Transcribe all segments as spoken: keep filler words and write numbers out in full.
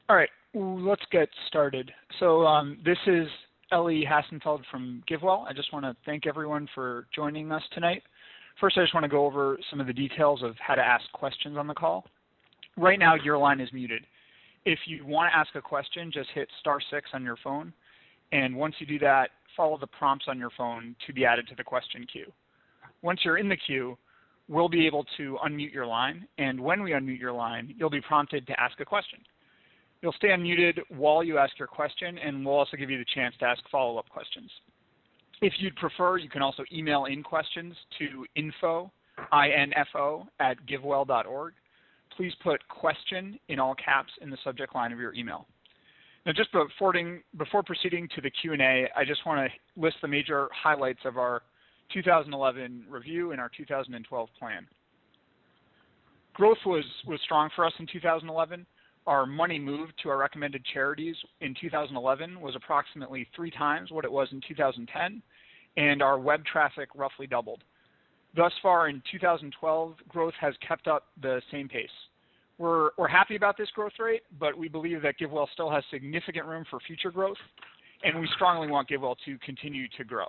All right, let's get started. So um, this is Ellie Hassenfeld from GiveWell. I just want to thank everyone for joining us tonight. First, I just want to go over some of the details of how to ask questions on the call. Right now, your line is muted. If you want to ask a question, just hit star six on your phone. And once you do that, follow the prompts on your phone to be added to the question queue. Once you're in the queue, we'll be able to unmute your line. And when we unmute your line, you'll be prompted to ask a question. You'll stay unmuted while you ask your question, and we'll also give you the chance to ask follow-up questions. If you'd prefer, you can also email in questions to info, I N F O, at givewell dot org. Please put question in all caps in the subject line of your email. Now, just before, before proceeding to the Q and A, I just want to list the major highlights of our two thousand eleven review and our two thousand twelve plan. Growth was, was strong for us in two thousand eleven. Our money moved to our recommended charities in two thousand eleven was approximately three times what it was in two thousand ten, and our web traffic roughly doubled. Thus far in two thousand twelve, growth has kept up the same pace. We're, we're happy about this growth rate, but we believe that GiveWell still has significant room for future growth, and we strongly want GiveWell to continue to grow.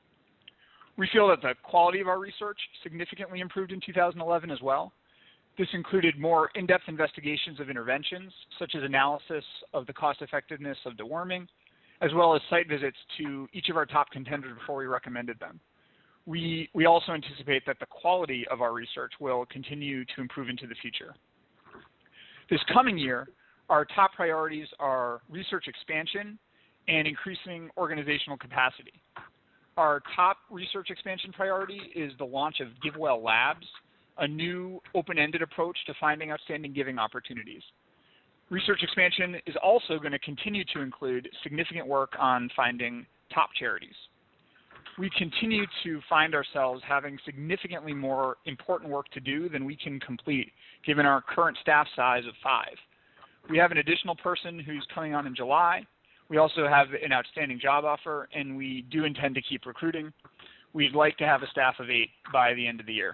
We feel that the quality of our research significantly improved in two thousand eleven as well. This included more in-depth investigations of interventions, such as analysis of the cost-effectiveness of deworming, as well as site visits to each of our top contenders before we recommended them. We, we also anticipate that the quality of our research will continue to improve into the future. This coming year, our top priorities are research expansion and increasing organizational capacity. Our top research expansion priority is the launch of GiveWell Labs, a new open-ended approach to finding outstanding giving opportunities. Research expansion is also going to continue to include significant work on finding top charities. We continue to find ourselves having significantly more important work to do than we can complete, given our current staff size of five. We have an additional person who's coming on in July. We also have an outstanding job offer, and we do intend to keep recruiting. We'd like to have a staff of eight by the end of the year.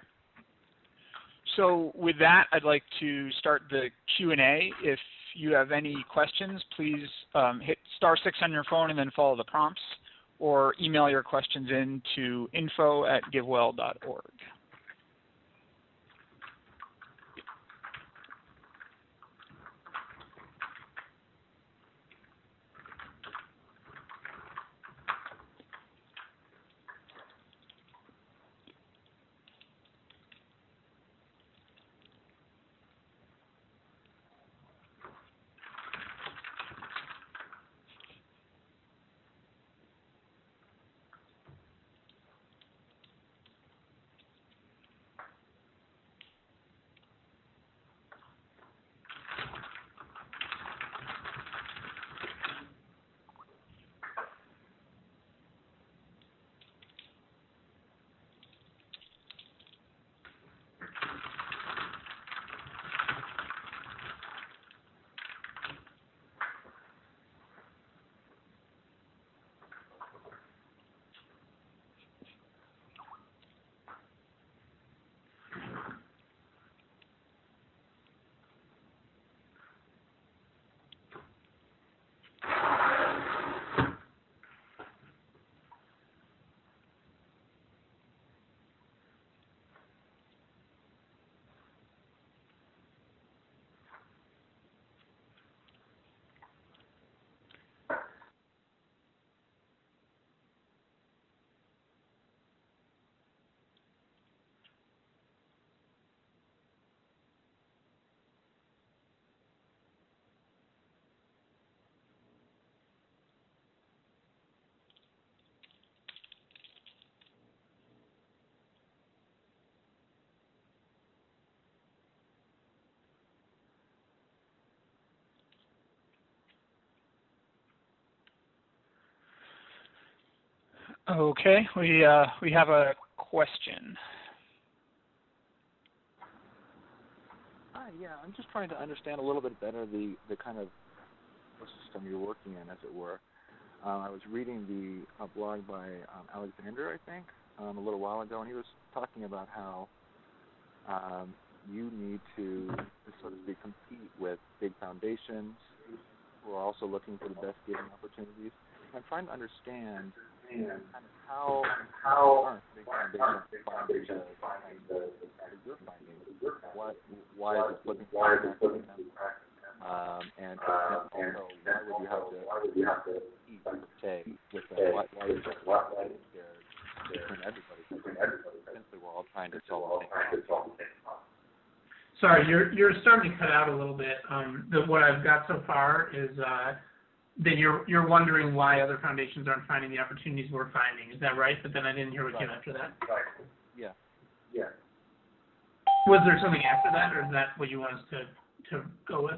So with that, I'd like to start the Q and A. If you have any questions, please um, hit star six on your phone and then follow the prompts, or email your questions in to info at givewell dot org. Okay, we, uh, we have a question. Hi, yeah, I'm just trying to understand a little bit better the, the kind of system you're working in, as it were. Um, I was reading the uh, blog by um, Alexander, I think, um, a little while ago, and he was talking about how um, you need to, so to speak, compete with big foundations who are also looking for the best giving opportunities. I'm trying to understand kind of how how aren't big foundations finding the, the you're finding. What why is it flipping from them? Um, and also, why would you have to eat, say, with them? Why, why is it between everybody? Simply, we're all trying to solve the same problem. Sorry, you're you're starting to cut out a little bit. Um, the, what I've got so far is uh, that you're you're wondering why other foundations aren't finding the opportunities we're finding. Is that right? But then I didn't hear what right. came after that. Right. Yeah. Yeah. Was there something after that, or is that what you want us to to go with?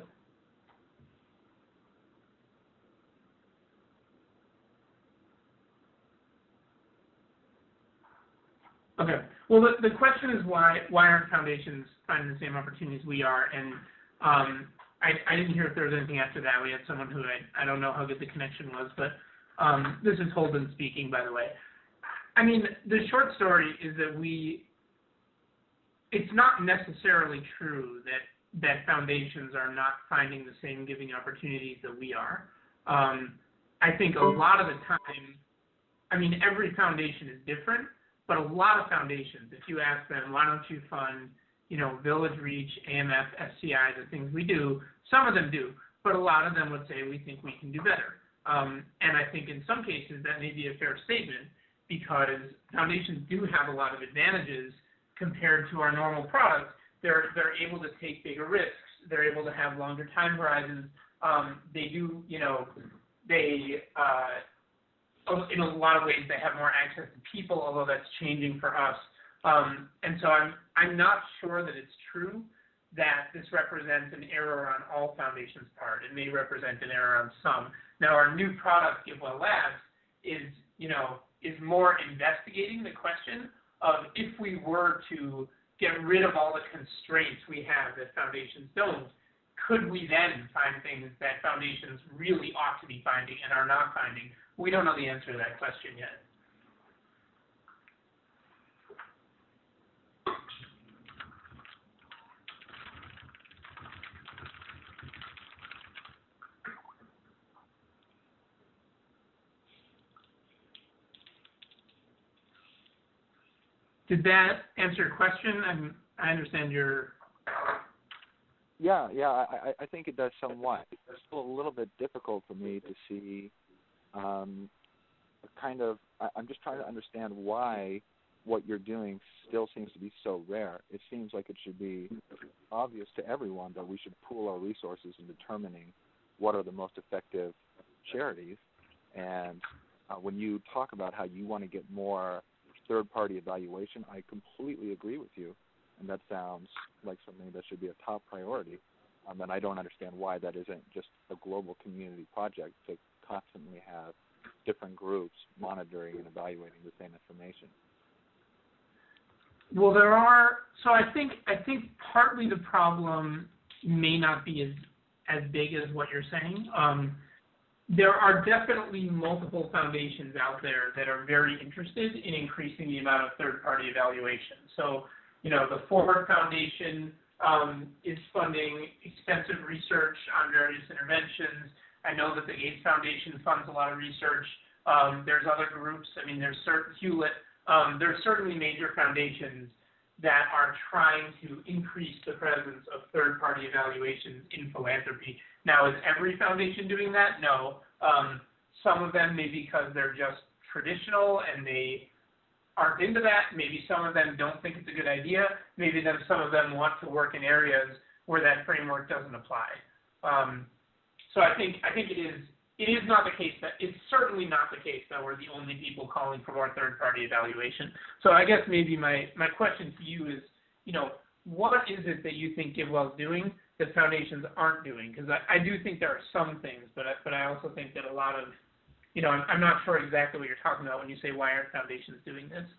Okay. Well, the, the question is why why aren't foundations finding the same opportunities we are? And um, I, I didn't hear if there was anything after that. We had someone who I, I don't know how good the connection was, but um, this is Holden speaking, by the way. I mean, the short story is that we, it's not necessarily true that, that foundations are not finding the same giving opportunities that we are. Um, I think a lot of the time, I mean, every foundation is different, but a lot of foundations, if you ask them, why don't you fund, you know, Village Reach, A M F, S C I, the things we do, some of them do, but a lot of them would say we think we can do better. Um, and I think in some cases that may be a fair statement because foundations do have a lot of advantages compared to our normal products. They're, they're able to take bigger risks. They're able to have longer time horizons. Um, they do, you know, they, uh, in a lot of ways, they have more access to people, although that's changing for us. Um, and so I'm, I'm not sure that it's true that this represents an error on all foundations' part. It may represent an error on some. Now, our new product, GiveWell Labs, is, you know, is more investigating the question of if we were to get rid of all the constraints we have that foundations don't, could we then find things that foundations really ought to be finding and are not finding? We don't know the answer to that question yet. Did that answer your question? I'm, I understand your... Yeah, yeah, I, I think it does somewhat. It's still a little bit difficult for me to see um, kind of, I, I'm just trying to understand why what you're doing still seems to be so rare. It seems like it should be obvious to everyone that we should pool our resources in determining what are the most effective charities. And uh, when you talk about how you want to get more third-party evaluation, I completely agree with you, and that sounds like something that should be a top priority. Um, and I don't understand why that isn't just a global community project to constantly have different groups monitoring and evaluating the same information. Well, there are, so I think I think partly the problem may not be as, as big as what you're saying. Um, There are definitely multiple foundations out there that are very interested in increasing the amount of third-party evaluation. So, you know, the Ford Foundation um, is funding extensive research on various interventions. I know that the Gates Foundation funds a lot of research. Um, there's other groups. I mean, there's certain Hewlett. Um, there's certainly major foundations that are trying to increase the presence of third-party evaluations in philanthropy. Now, is every foundation doing that? No. Um, some of them maybe because they're just traditional and they aren't into that. Maybe some of them don't think it's a good idea. Maybe then some of them want to work in areas where that framework doesn't apply. Um, so I think I think it is it is not the case that it's certainly not the case that we're the only people calling for more third-party evaluation. So I guess maybe my, my question to you is, you know, what is it that you think GiveWell is doing that foundations aren't doing? Because I, I do think there are some things, but I, but I also think that a lot of, you know, I'm, I'm not sure exactly what you're talking about when you say why aren't foundations doing this?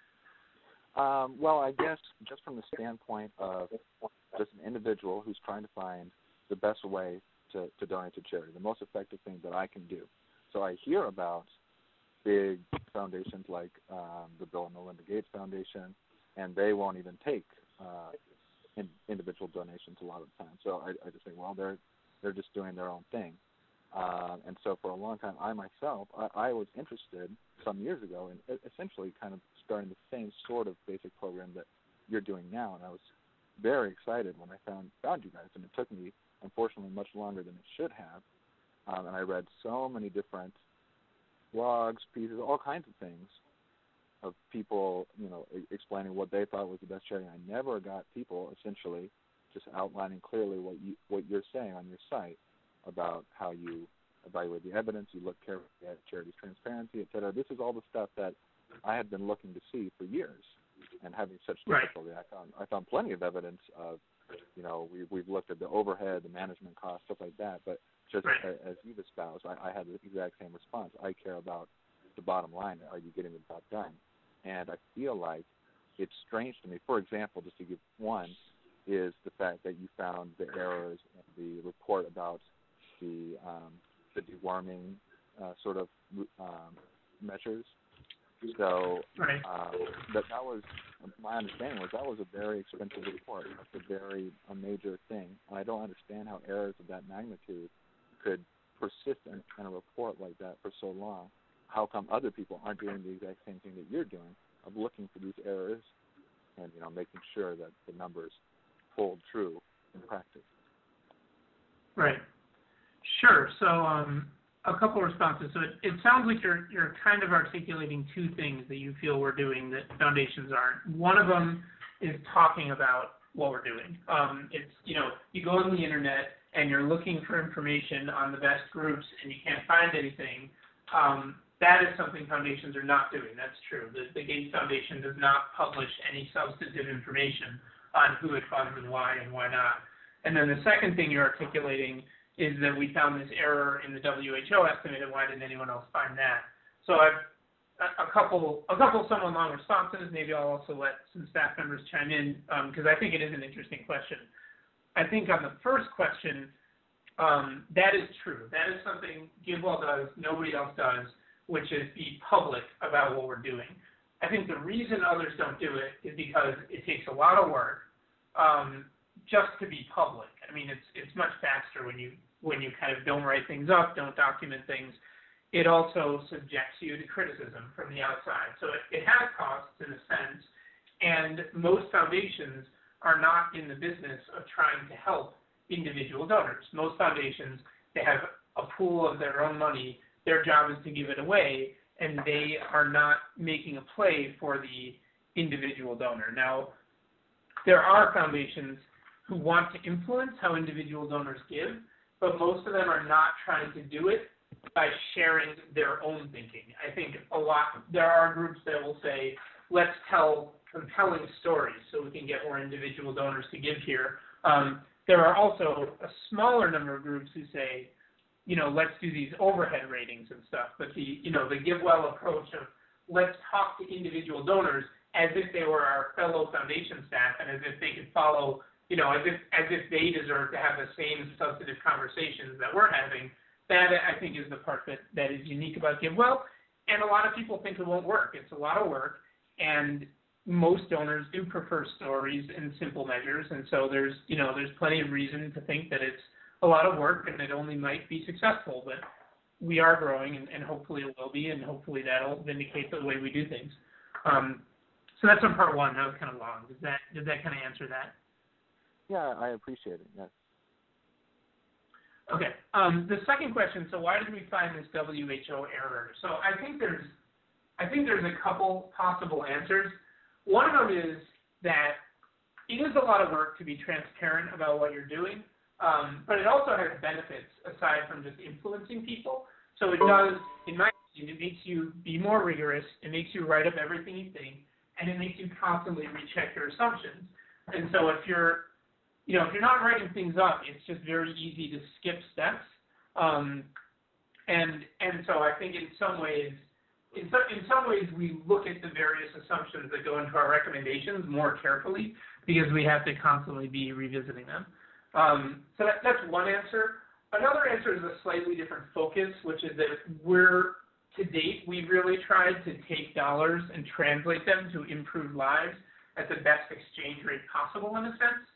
Um, well, I guess just from the standpoint of just an individual who's trying to find the best way to, to donate to charity, the most effective thing that I can do. So I hear about big foundations like um, the Bill and Melinda Gates Foundation, and they won't even take uh, in, individual donations a lot of the time. So I, I just think, well, they're they're just doing their own thing. Uh, and so for a long time, I myself, I, I was interested some years ago in essentially kind of starting the same sort of basic program that you're doing now. And I was very excited when I found found you guys. And it took me, unfortunately, much longer than it should have. Um, and I read so many different blogs, pieces, all kinds of things of people, you know, explaining what they thought was the best charity. I never got people essentially just outlining clearly what you what you're saying on your site about how you evaluate the evidence, you look carefully at charity's transparency, et cetera. This is all the stuff that I had been looking to see for years, and having such difficulty. Right. I found I found plenty of evidence of, you know, we we've looked at the overhead, the management costs, stuff like that. But just right. as, as you've espoused, I, I had the exact same response. I care about the bottom line. Are you getting the job done? And I feel like it's strange to me. For example, just to give one, is the fact that you found the errors in the report about the um, the deworming uh, sort of um, measures. So right. uh, that that was my understanding was that was a very expensive report. It's a very a major thing, and I don't understand how errors of that magnitude could persist in, in a report like that for so long. How come other people aren't doing the exact same thing that you're doing of looking for these errors and, you know, making sure that the numbers hold true in practice? Right. Sure. So um, a couple of responses. So it, it sounds like you're you're kind of articulating two things that you feel we're doing that foundations aren't. One of them is talking about what we're doing. Um, it's, you know, you go on the internet and you're looking for information on the best groups and you can't find anything. Um, that is something foundations are not doing. That's true. The, the Gates Foundation does not publish any substantive information on who it funds and why and why not. And then the second thing you're articulating is that we found this error in the W H O estimate, and why didn't anyone else find that? So I've a, a couple, a couple somewhat long responses. Maybe I'll also let some staff members chime in because um, I think it is an interesting question. I think on the first question, um, that is true. That is something GiveWell does, nobody else does, which is be public about what we're doing. I think the reason others don't do it is because it takes a lot of work um, just to be public. I mean, it's it's much faster when you when you kind of don't write things up, don't document things. It also subjects you to criticism from the outside. So it, it has costs in a sense, and most foundations are not in the business of trying to help individual donors. Most foundations, they have a pool of their own money. Their job is to give it away, and they are not making a play for the individual donor. Now, there are foundations who want to influence how individual donors give, but most of them are not trying to do it by sharing their own thinking. I think a lot, there are groups that will say, let's tell compelling stories so we can get more individual donors to give here. Um, there are also a smaller number of groups who say, you know, let's do these overhead ratings and stuff. But the, you know, the GiveWell approach of let's talk to individual donors as if they were our fellow foundation staff and as if they could follow, you know, as if as if they deserve to have the same substantive conversations that we're having. That, I think, is the part that, that is unique about GiveWell. And a lot of people think it won't work. It's a lot of work, and most donors do prefer stories and simple measures. And so there's, you know, there's plenty of reason to think that it's a lot of work and it only might be successful, but we are growing and, and hopefully it will be, and hopefully that'll vindicate the way we do things. Um, so that's on part one. That was kind of long. Does that, did that kind of answer that? Yeah, I appreciate it, yes. Okay. Um, the second question, so why did we find this W H O error? So I think there's, I think there's a couple possible answers. One of them is that it is a lot of work to be transparent about what you're doing. Um, but it also has benefits aside from just influencing people. So it does, in my opinion, it makes you be more rigorous. It makes you write up everything you think, and it makes you constantly recheck your assumptions. And so if you're, you know, if you're not writing things up, it's just very easy to skip steps. Um, and and so I think in some ways, in some, in some ways, we look at the various assumptions that go into our recommendations more carefully because we have to constantly be revisiting them. Um, so that, that's one answer. Another answer is a slightly different focus, which is that we're, to date, we've really tried to take dollars and translate them to improve lives at the best exchange rate possible, in a sense.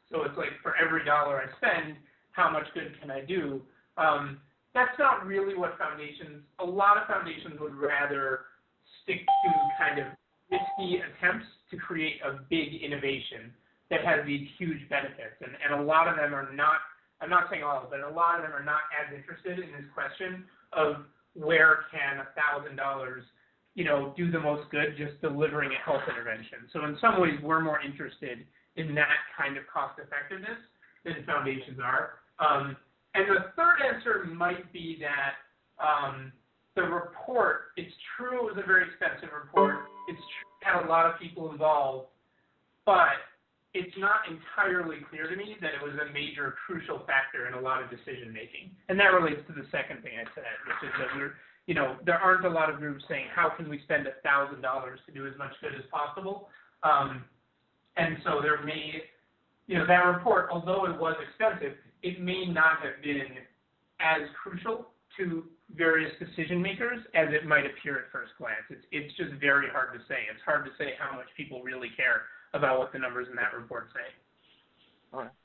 So it's like for every dollar I spend, how much good can I do? Um, that's not really what foundations, a lot of foundations would rather stick to kind of risky attempts to create a big innovation that has these huge benefits. And, and a lot of them are not, I'm not saying all, but a lot of them are not as interested in this question of where can a thousand dollars, you know, do the most good just delivering a health intervention. So in some ways, we're more interested in that kind of cost effectiveness than foundations are. Um, and the third answer might be that um, the report, it's true it was a very expensive report. It's true it had a lot of people involved, but it's not entirely clear to me that it was a major crucial factor in a lot of decision making. And that relates to the second thing I said, which is that we're, you know, there aren't a lot of groups saying, how can we spend one thousand dollars to do as much good as possible? Um, and so there may, you know, that report, although it was expensive, it may not have been as crucial to various decision makers as it might appear at first glance. It's, it's just very hard to say. It's hard to say how much people really care about what the numbers in that report say. All right.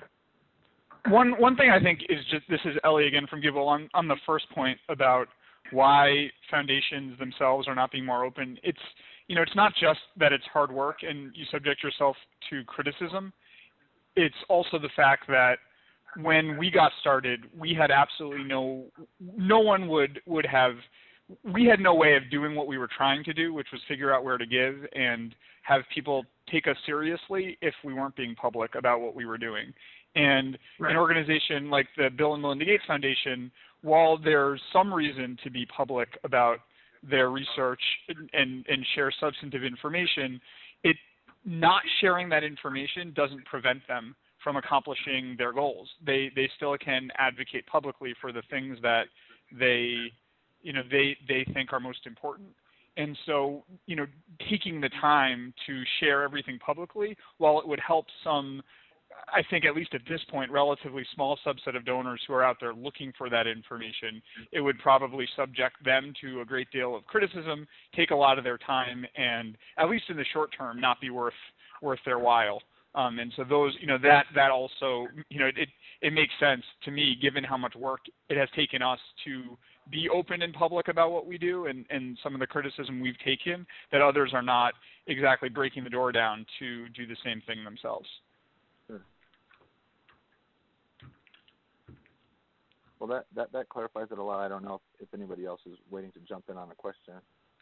One one thing I think is just, this is Ellie again from GiveWell, on, on the first point about why foundations themselves are not being more open. It's, you know, it's not just that it's hard work and you subject yourself to criticism. It's also the fact that when we got started, we had absolutely no, no one would, would have, we had no way of doing what we were trying to do, which was figure out where to give and have people take us seriously if we weren't being public about what we were doing. And right. An organization like the Bill and Melinda Gates Foundation, while there's some reason to be public about their research and, and, and share substantive information, it not sharing that information doesn't prevent them from accomplishing their goals. They they still can advocate publicly for the things that they you know they they think are most important. And so, you know, taking the time to share everything publicly, while it would help some, I think at least at this point, relatively small subset of donors who are out there looking for that information, it would probably subject them to a great deal of criticism, take a lot of their time, and at least in the short term, not be worth worth their while. Um, and so those, you know, that that also, you know, it it makes sense to me, given how much work it has taken us to be open and public about what we do, and, and some of the criticism we've taken, that others are not exactly breaking the door down to do the same thing themselves. Sure. Well, that, that, that clarifies it a lot. I don't know if, if anybody else is waiting to jump in on a question.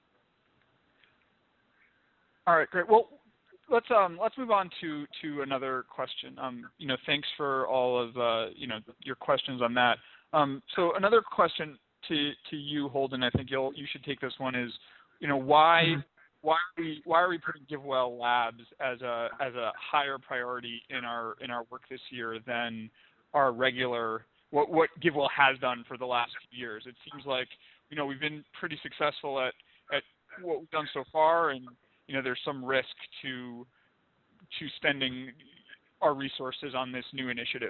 All right, great. Well, let's um let's move on to to another question. Um, you know, thanks for all of uh you know your questions on that. Um, so another question to to you, Holden, I think you'll you should take this one, is, you know, why mm-hmm. why are we why are we putting GiveWell Labs as a as a higher priority in our in our work this year than our regular what what GiveWell has done for the last few years? It seems like, you know, we've been pretty successful at at what we've done so far, and you know, there's some risk to to spending our resources on this new initiative.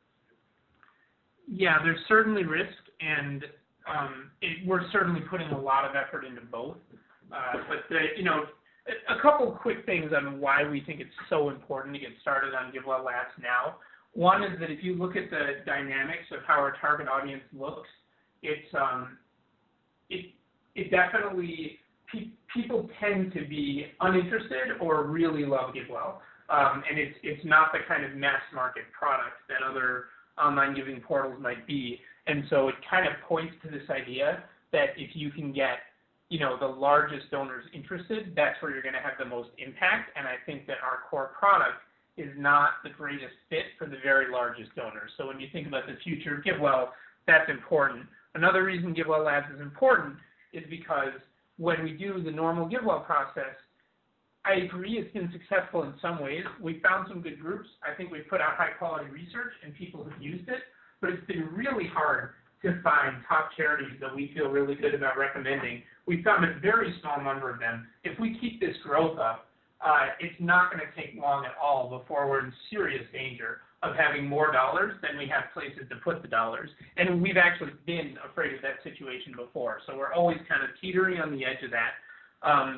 Yeah, there's certainly risk, and um, it, we're certainly putting a lot of effort into both. Uh, but the, you know, a couple quick things on why we think it's so important to get started on GiveWell Labs now. One is that if you look at the dynamics of how our target audience looks, it's um, it it definitely pe- people tend to be uninterested or really love GiveWell, um, and it's it's not the kind of mass market product that other online giving portals might be. And so it kind of points to this idea that if you can get, you know, the largest donors interested, that's where you're going to have the most impact. And I think that our core product is not the greatest fit for the very largest donors. So when you think about the future of GiveWell, that's important. Another reason GiveWell Labs is important is because when we do the normal GiveWell process, I agree it's been successful in some ways. We found some good groups. I think we've put out high-quality research, and people have used it. But it's been really hard to find top charities that we feel really good about recommending. We found a very small number of them. If we keep this growth up, uh, it's not going to take long at all before we're in serious danger of having more dollars than we have places to put the dollars. And we've actually been afraid of that situation before. So we're always kind of teetering on the edge of that. Um,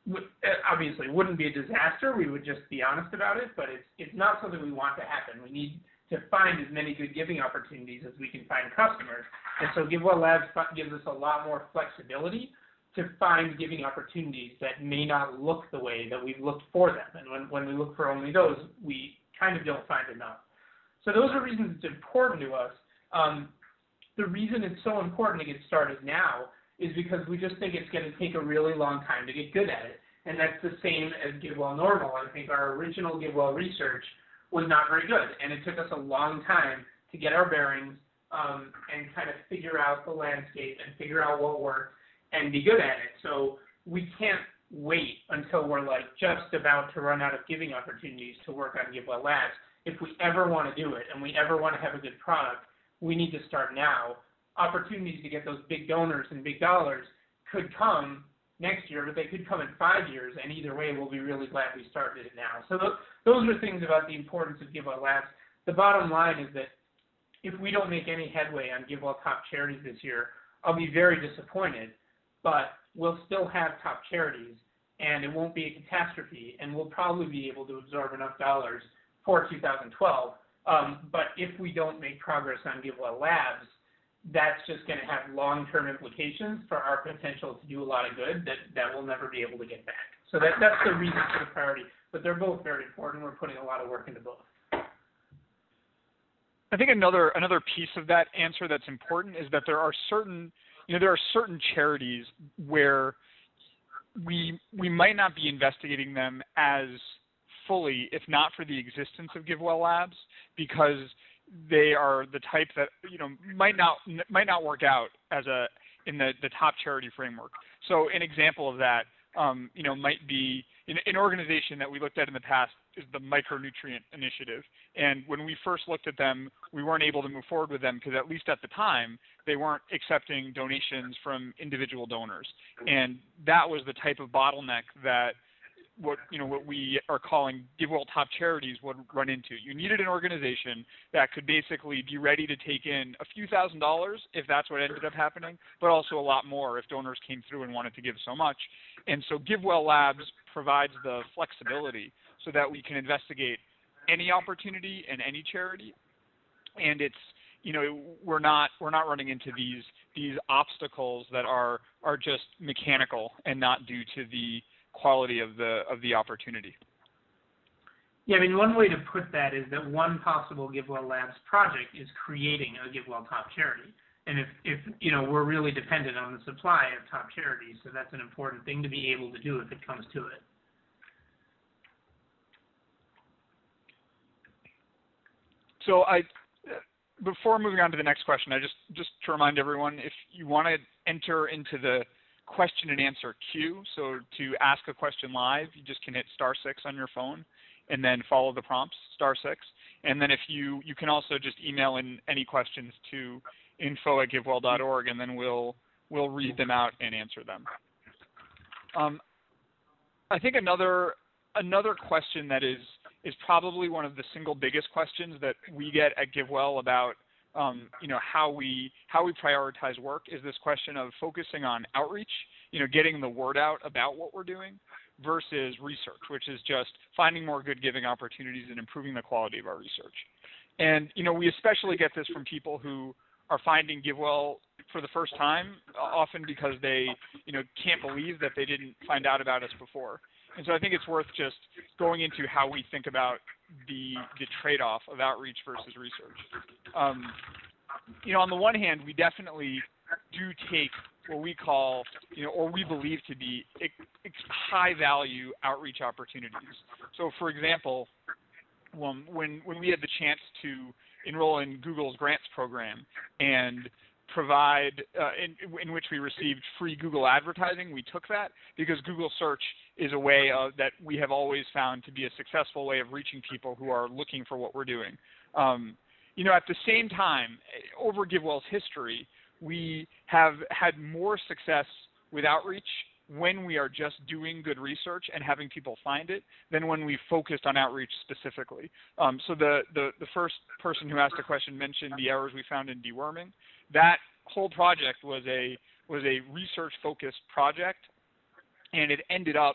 obviously wouldn't be a disaster. We would just be honest about it, but it's it's not something we want to happen. We need to find as many good giving opportunities as we can find customers. And so GiveWell Labs gives us a lot more flexibility to find giving opportunities that may not look the way that we've looked for them. And when, when we look for only those, we kind of don't find enough. So those are reasons it's important to us. Um, the reason it's so important to get started now is because we just think it's going to take a really long time to get good at it. And that's the same as GiveWell Normal. I think our original GiveWell research was not very good, and it took us a long time to get our bearings um, and kind of figure out the landscape and figure out what worked and be good at it. So we can't wait until we're like just about to run out of giving opportunities to work on GiveWell Labs. If we ever want to do it and we ever want to have a good product, we need to start now. Opportunities to get those big donors and big dollars could come next year, but they could come in five years, and either way, we'll be really glad we started it now. So th- those are things about the importance of GiveWell Labs. The bottom line is that if we don't make any headway on GiveWell Top Charities this year, I'll be very disappointed, but we'll still have top charities, and it won't be a catastrophe, and we'll probably be able to absorb enough dollars for two thousand twelve. Um, but if we don't make progress on GiveWell Labs, that's just going to have long-term implications for our potential to do a lot of good that, that we'll never be able to get back. So that, that's the reason for the priority. But they're both very important. We're putting a lot of work into both. I think another another piece of that answer that's important is that there are certain, you know, there are certain charities where we we might not be investigating them as fully, if not for the existence of GiveWell Labs, because they are the type that, you know, might not might not work out as a in the, the top charity framework. So an example of that, um, you know, might be an, an organization that we looked at in the past is the Micronutrient Initiative. And when we first looked at them, we weren't able to move forward with them because at least at the time, they weren't accepting donations from individual donors. And that was the type of bottleneck that what you know what we are calling GiveWell Top Charities would run into. You needed an organization that could basically be ready to take in a few thousand dollars if that's what ended up happening, but also a lot more if donors came through and wanted to give so much. And so GiveWell Labs provides the flexibility so that we can investigate any opportunity and any charity. And it's you know we're not we're not running into these these obstacles that are are just mechanical and not due to the quality of the of the opportunity. Yeah, I mean, one way to put that is that one possible GiveWell Labs project is creating a GiveWell Top Charity. And if, if you know, we're really dependent on the supply of top charities, so that's an important thing to be able to do if it comes to it. So I, before moving on to the next question, I just, just to remind everyone, if you want to enter into the question and answer queue. So to ask a question live, you just can hit star six on your phone and then follow the prompts, star six. And then if you, you can also just email in any questions to info at givewell dot org, and then we'll, we'll read them out and answer them. Um, I think another, another question that is, is probably one of the single biggest questions that we get at GiveWell about Um, you know, how we how we prioritize work is this question of focusing on outreach, you know, getting the word out about what we're doing versus research, which is just finding more good giving opportunities and improving the quality of our research. And, you know, we especially get this from people who are finding GiveWell for the first time, often because they, you know, can't believe that they didn't find out about us before. And so I think it's worth just going into how we think about the, the trade-off of outreach versus research. Um, you know, on the one hand, we definitely do take what we call, you know, or we believe to be high-value outreach opportunities. So, for example, um, when when we had the chance to enroll in Google's grants program and provide, uh, in, in which we received free Google advertising, we took that because Google search is a way of, that we have always found to be a successful way of reaching people who are looking for what we're doing. Um, you know, at the same time, over GiveWell's history, we have had more success with outreach when we are just doing good research and having people find it than when we focused on outreach specifically. Um, so the, the, the first person who asked a question mentioned the errors we found in deworming. That whole project was a was a research-focused project, and it ended up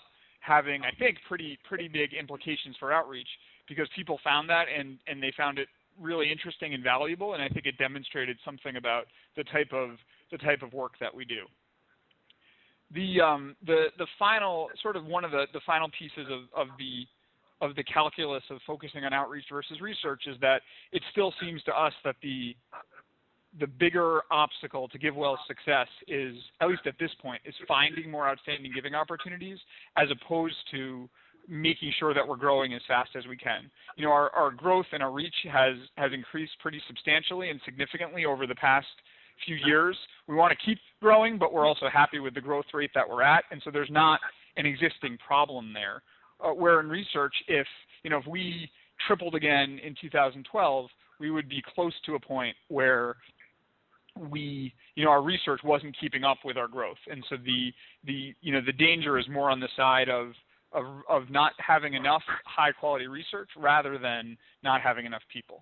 having, I think, pretty pretty big implications for outreach, because people found that and, and they found it really interesting and valuable, and I think it demonstrated something about the type of the type of work that we do. The um, the the final sort of one of the, the final pieces of, of the of the calculus of focusing on outreach versus research is that it still seems to us that the the bigger obstacle to GiveWell's success is, at least at this point, is finding more outstanding giving opportunities as opposed to making sure that we're growing as fast as we can. You know, our, our growth and our reach has, has increased pretty substantially and significantly over the past few years. We want to keep growing, but we're also happy with the growth rate that we're at, and so there's not an existing problem there. Uh, where in research, if, you know, if we tripled again in two thousand twelve, we would be close to a point where we, you know, our research wasn't keeping up with our growth. And so the, the you know, the danger is more on the side of, of, of not having enough high quality research rather than not having enough people.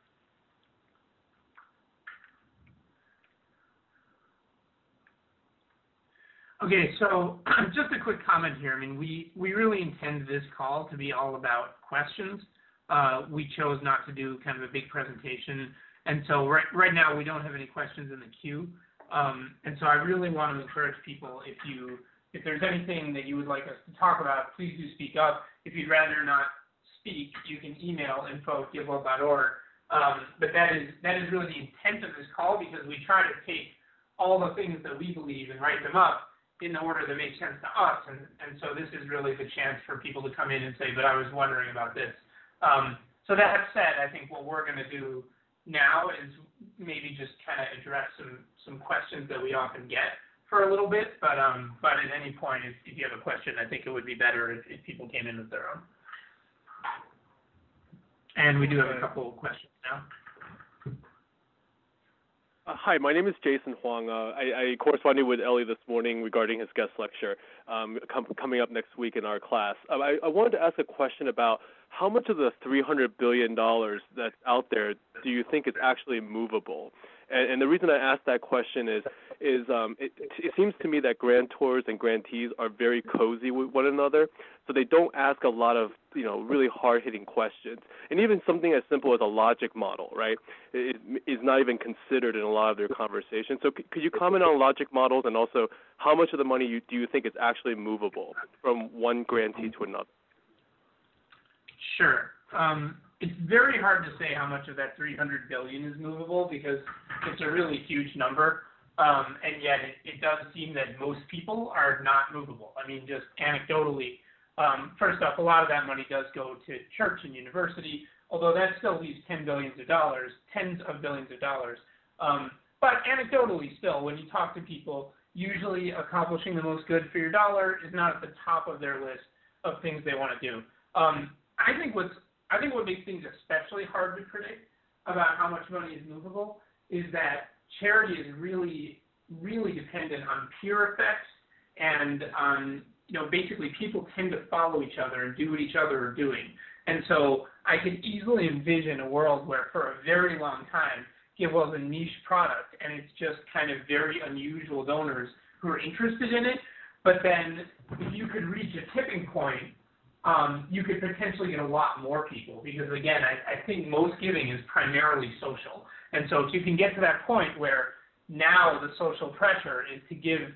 Okay, so just a quick comment here. I mean, we, we really intend this call to be all about questions. Uh, we chose not to do kind of a big presentation. And so right, right now we don't have any questions in the queue. Um, and so I really want to encourage people, if you if there's anything that you would like us to talk about, please do speak up. If you'd rather not speak, you can email info at givewell dot org. Um, but that is that is really the intent of this call, because we try to take all the things that we believe and write them up in the order that makes sense to us. And, and so this is really the chance for people to come in and say, but I was wondering about this. Um, so that said, I think what we're going to do now is maybe just kind of address some, some questions that we often get for a little bit, but um, but at any point, if, if you have a question, I think it would be better if, if people came in with their own. And we do have a couple of questions now. Uh, hi, my name is Jason Huang. Uh, I, I corresponded with Ellie this morning regarding his guest lecture um, com coming up next week in our class. Uh, I, I wanted to ask a question about how much of the three hundred billion dollars that's out there do you think is actually movable? And, and the reason I ask that question is, is um, it, it seems to me that grantors and grantees are very cozy with one another, so they don't ask a lot of, you know, really hard-hitting questions. And even something as simple as a logic model, right, it, is not even considered in a lot of their conversations. So c could you comment on logic models, and also how much of the money you, do you think is actually movable from one grantee to another? Sure. Um, it's very hard to say how much of that three hundred billion dollars is movable, because it's a really huge number, um, and yet it, it does seem that most people are not movable. I mean, just anecdotally, um, first off, a lot of that money does go to church and university, although that still leaves ten billions of dollars, tens of billions of dollars. Um, but anecdotally still, when you talk to people, usually accomplishing the most good for your dollar is not at the top of their list of things they want to do. Um, I think what's I think what makes things especially hard to predict about how much money is movable is that charity is really, really dependent on peer effects and on, you know, basically people tend to follow each other and do what each other are doing. And so I could easily envision a world where for a very long time, GiveWell's a niche product and it's just kind of very unusual donors who are interested in it. But then if you could reach a tipping point, Um, you could potentially get a lot more people, because again, I, I think most giving is primarily social. And so if you can get to that point where now the social pressure is to give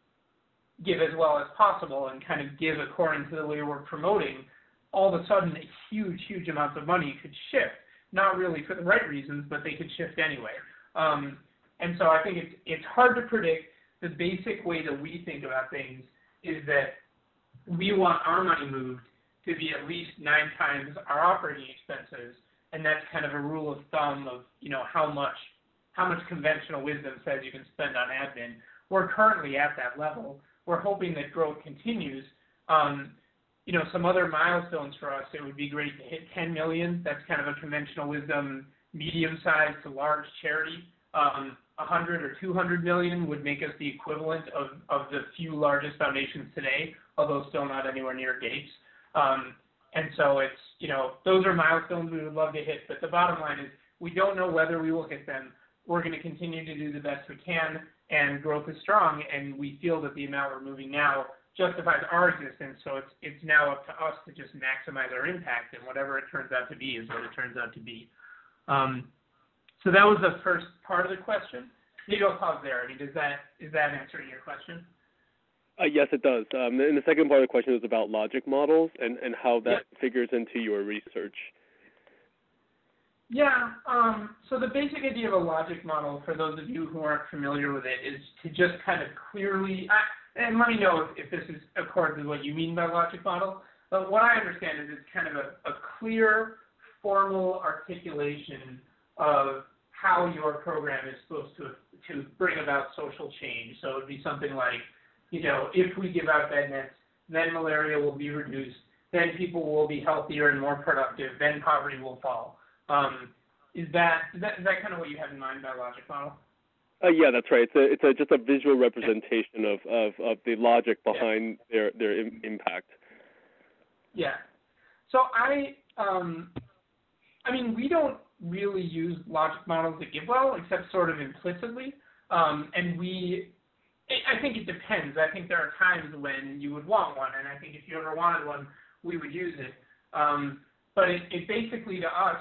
give as well as possible and kind of give according to the way we're promoting, all of a sudden a huge, huge amounts of money could shift, not really for the right reasons, but they could shift anyway. Um, and so I think it's, it's hard to predict. The basic way that we think about things is that we want our money moved to be at least nine times our operating expenses, and that's kind of a rule of thumb of, you know, how much how much conventional wisdom says you can spend on admin. We're currently at that level. We're hoping that growth continues. Um, you know, some other milestones for us, it would be great to hit ten million. That's kind of a conventional wisdom, medium-sized to large charity. Um, one hundred or two hundred million would make us the equivalent of, of the few largest foundations today, although still not anywhere near Gates. Um, and so it's, you know, those are milestones we would love to hit, but the bottom line is we don't know whether we will hit them. We're going to continue to do the best we can, and growth is strong, and we feel that the amount we're moving now justifies our existence. So it's it's now up to us to just maximize our impact, and whatever it turns out to be is what it turns out to be. Um, so that was the first part of the question. Maybe I'll pause there. I mean, does that is that answering your question? Uh, yes, it does. Um, and the second part of the question was about logic models and, and how that yeah. figures into your research. Yeah, um, so the basic idea of a logic model, for those of you who aren't familiar with it, is to just kind of clearly, I, and let me know if, if this is according to what you mean by logic model, but what I understand is it's kind of a, a clear, formal articulation of how your program is supposed to to bring about social change. So it would be something like, you know, if we give out bed nets, then malaria will be reduced, then people will be healthier and more productive, then poverty will fall. Um, is that is that is that kind of what you have in mind by logic model? Uh, yeah, that's right. It's a it's a just a visual representation of, of, of the logic behind yeah. their their im- impact. Yeah. So I um, I mean we don't really use logic models at GiveWell except sort of implicitly, um, and we. I think it depends. I think there are times when you would want one, and I think if you ever wanted one, we would use it. Um, but it, it basically, to us,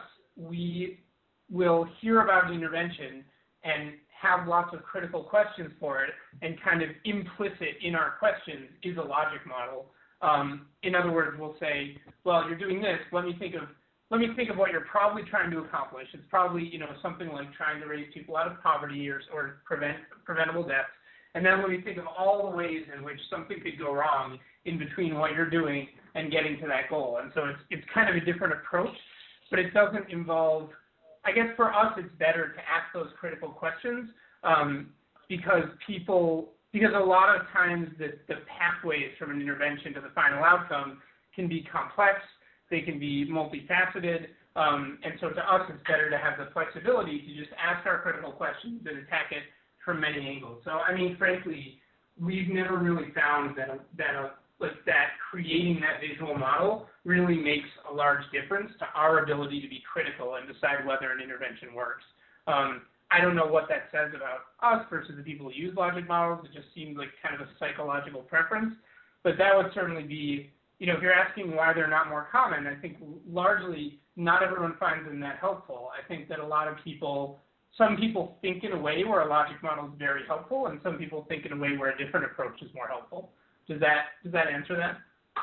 we will hear about an intervention and have lots of critical questions for it, and kind of implicit in our questions is a logic model. Um, in other words, we'll say, well, you're doing this. Let me think of let me think of what you're probably trying to accomplish. It's probably, you know, something like trying to raise people out of poverty or, or prevent preventable deaths. And then when we think of all the ways in which something could go wrong in between what you're doing and getting to that goal. And so it's it's kind of a different approach, but it doesn't involve, I guess for us it's better to ask those critical questions um, because people, because a lot of times the, the pathways from an intervention to the final outcome can be complex, they can be multifaceted, um, and so to us it's better to have the flexibility to just ask our critical questions and attack it from many angles. So, I mean, frankly, we've never really found that a, that a, like that creating that visual model really makes a large difference to our ability to be critical and decide whether an intervention works. Um, I don't know what that says about us versus the people who use logic models. It just seems like kind of a psychological preference. But that would certainly be, you know, if you're asking why they're not more common, I think largely not everyone finds them that helpful. I think that a lot of people Some people think in a way where a logic model is very helpful, and some people think in a way where a different approach is more helpful. Does that does that answer that?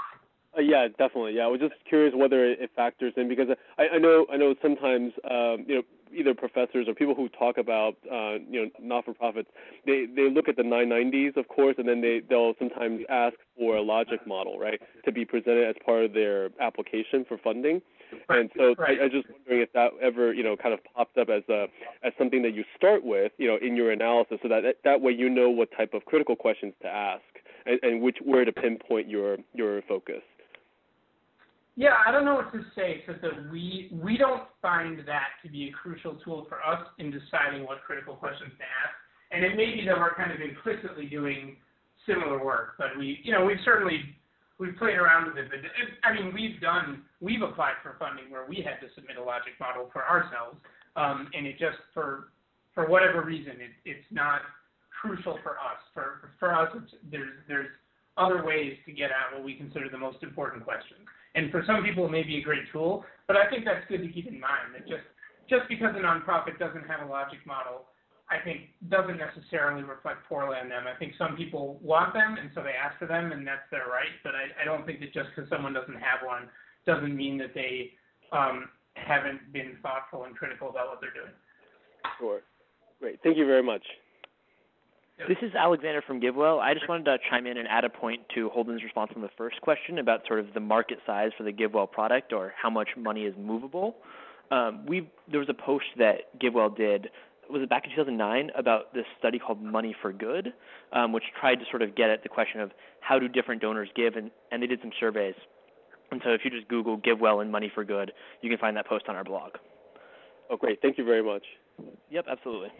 Uh, yeah, definitely. Yeah, I was just curious whether it factors in because I, I know I know sometimes um, you know either professors or people who talk about uh, you know not-for-profits they they look at the nine nineties of course, and then they they'll sometimes ask for a logic model, right, to be presented as part of their application for funding. And so right. I, I was just wondering if that ever, you know, kind of popped up as a as something that you start with, you know, in your analysis, so that that way you know what type of critical questions to ask and, and which where to pinpoint your your focus. Yeah, I don't know what to say, except that we we don't find that to be a crucial tool for us in deciding what critical questions to ask. And it may be that we're kind of implicitly doing similar work, but we, you know, we've certainly we've played around with it. But it, I mean, we've done we've applied for funding where we had to submit a logic model for ourselves, um, and it just for for whatever reason it, it's not crucial for us. For for us, it's, there's there's other ways to get at what we consider the most important questions. And for some people, it may be a great tool, but I think that's good to keep in mind, that just, just because a nonprofit doesn't have a logic model, I think doesn't necessarily reflect poorly on them. I think some people want them, and so they ask for them, and that's their right, but I, I don't think that just because someone doesn't have one doesn't mean that they um, haven't been thoughtful and critical about what they're doing. Sure. Great. Thank you very much. This is Alexander from GiveWell. I just wanted to chime in and add a point to Holden's response on the first question about sort of the market size for the GiveWell product or how much money is movable. Um, we there was a post that GiveWell did, was it back in two thousand nine, about this study called Money for Good, um, which tried to sort of get at the question of how do different donors give, and, and they did some surveys. And so if you just Google GiveWell and Money for Good, you can find that post on our blog. Oh, great. Thank you very much. Yep, absolutely.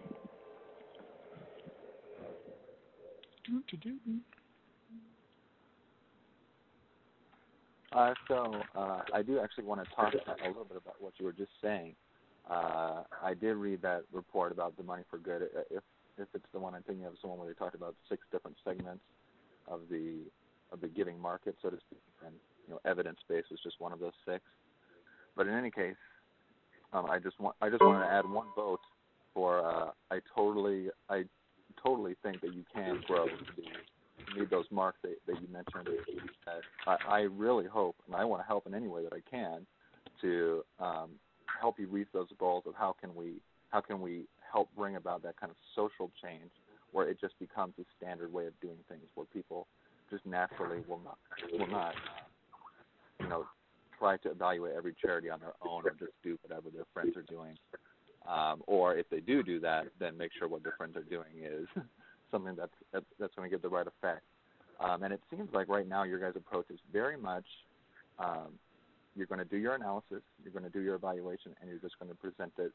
Uh, so uh, I do actually want to talk a little bit about what you were just saying. Uh, I did read that report about the Money for Good. If if it's the one I'm thinking of, it's the one where they talked about six different segments of the of the giving market, so to speak, and you know, evidence-based is just one of those six. But in any case, um, I just want I just wanted to add one vote for uh, I totally I totally think that you can grow to, be, to meet those marks that, that you mentioned. That I, I really hope, and I want to help in any way that I can, to um, help you reach those goals of how can we how can we help bring about that kind of social change where it just becomes a standard way of doing things, where people just naturally will not will not you know try to evaluate every charity on their own or just do whatever their friends are doing. Um, or if they do do that, then make sure what their friends are doing is something that's that's, that's going to give the right effect. Um, and it seems like right now your guys' approach is very much um, you're going to do your analysis, you're going to do your evaluation, and you're just going to present it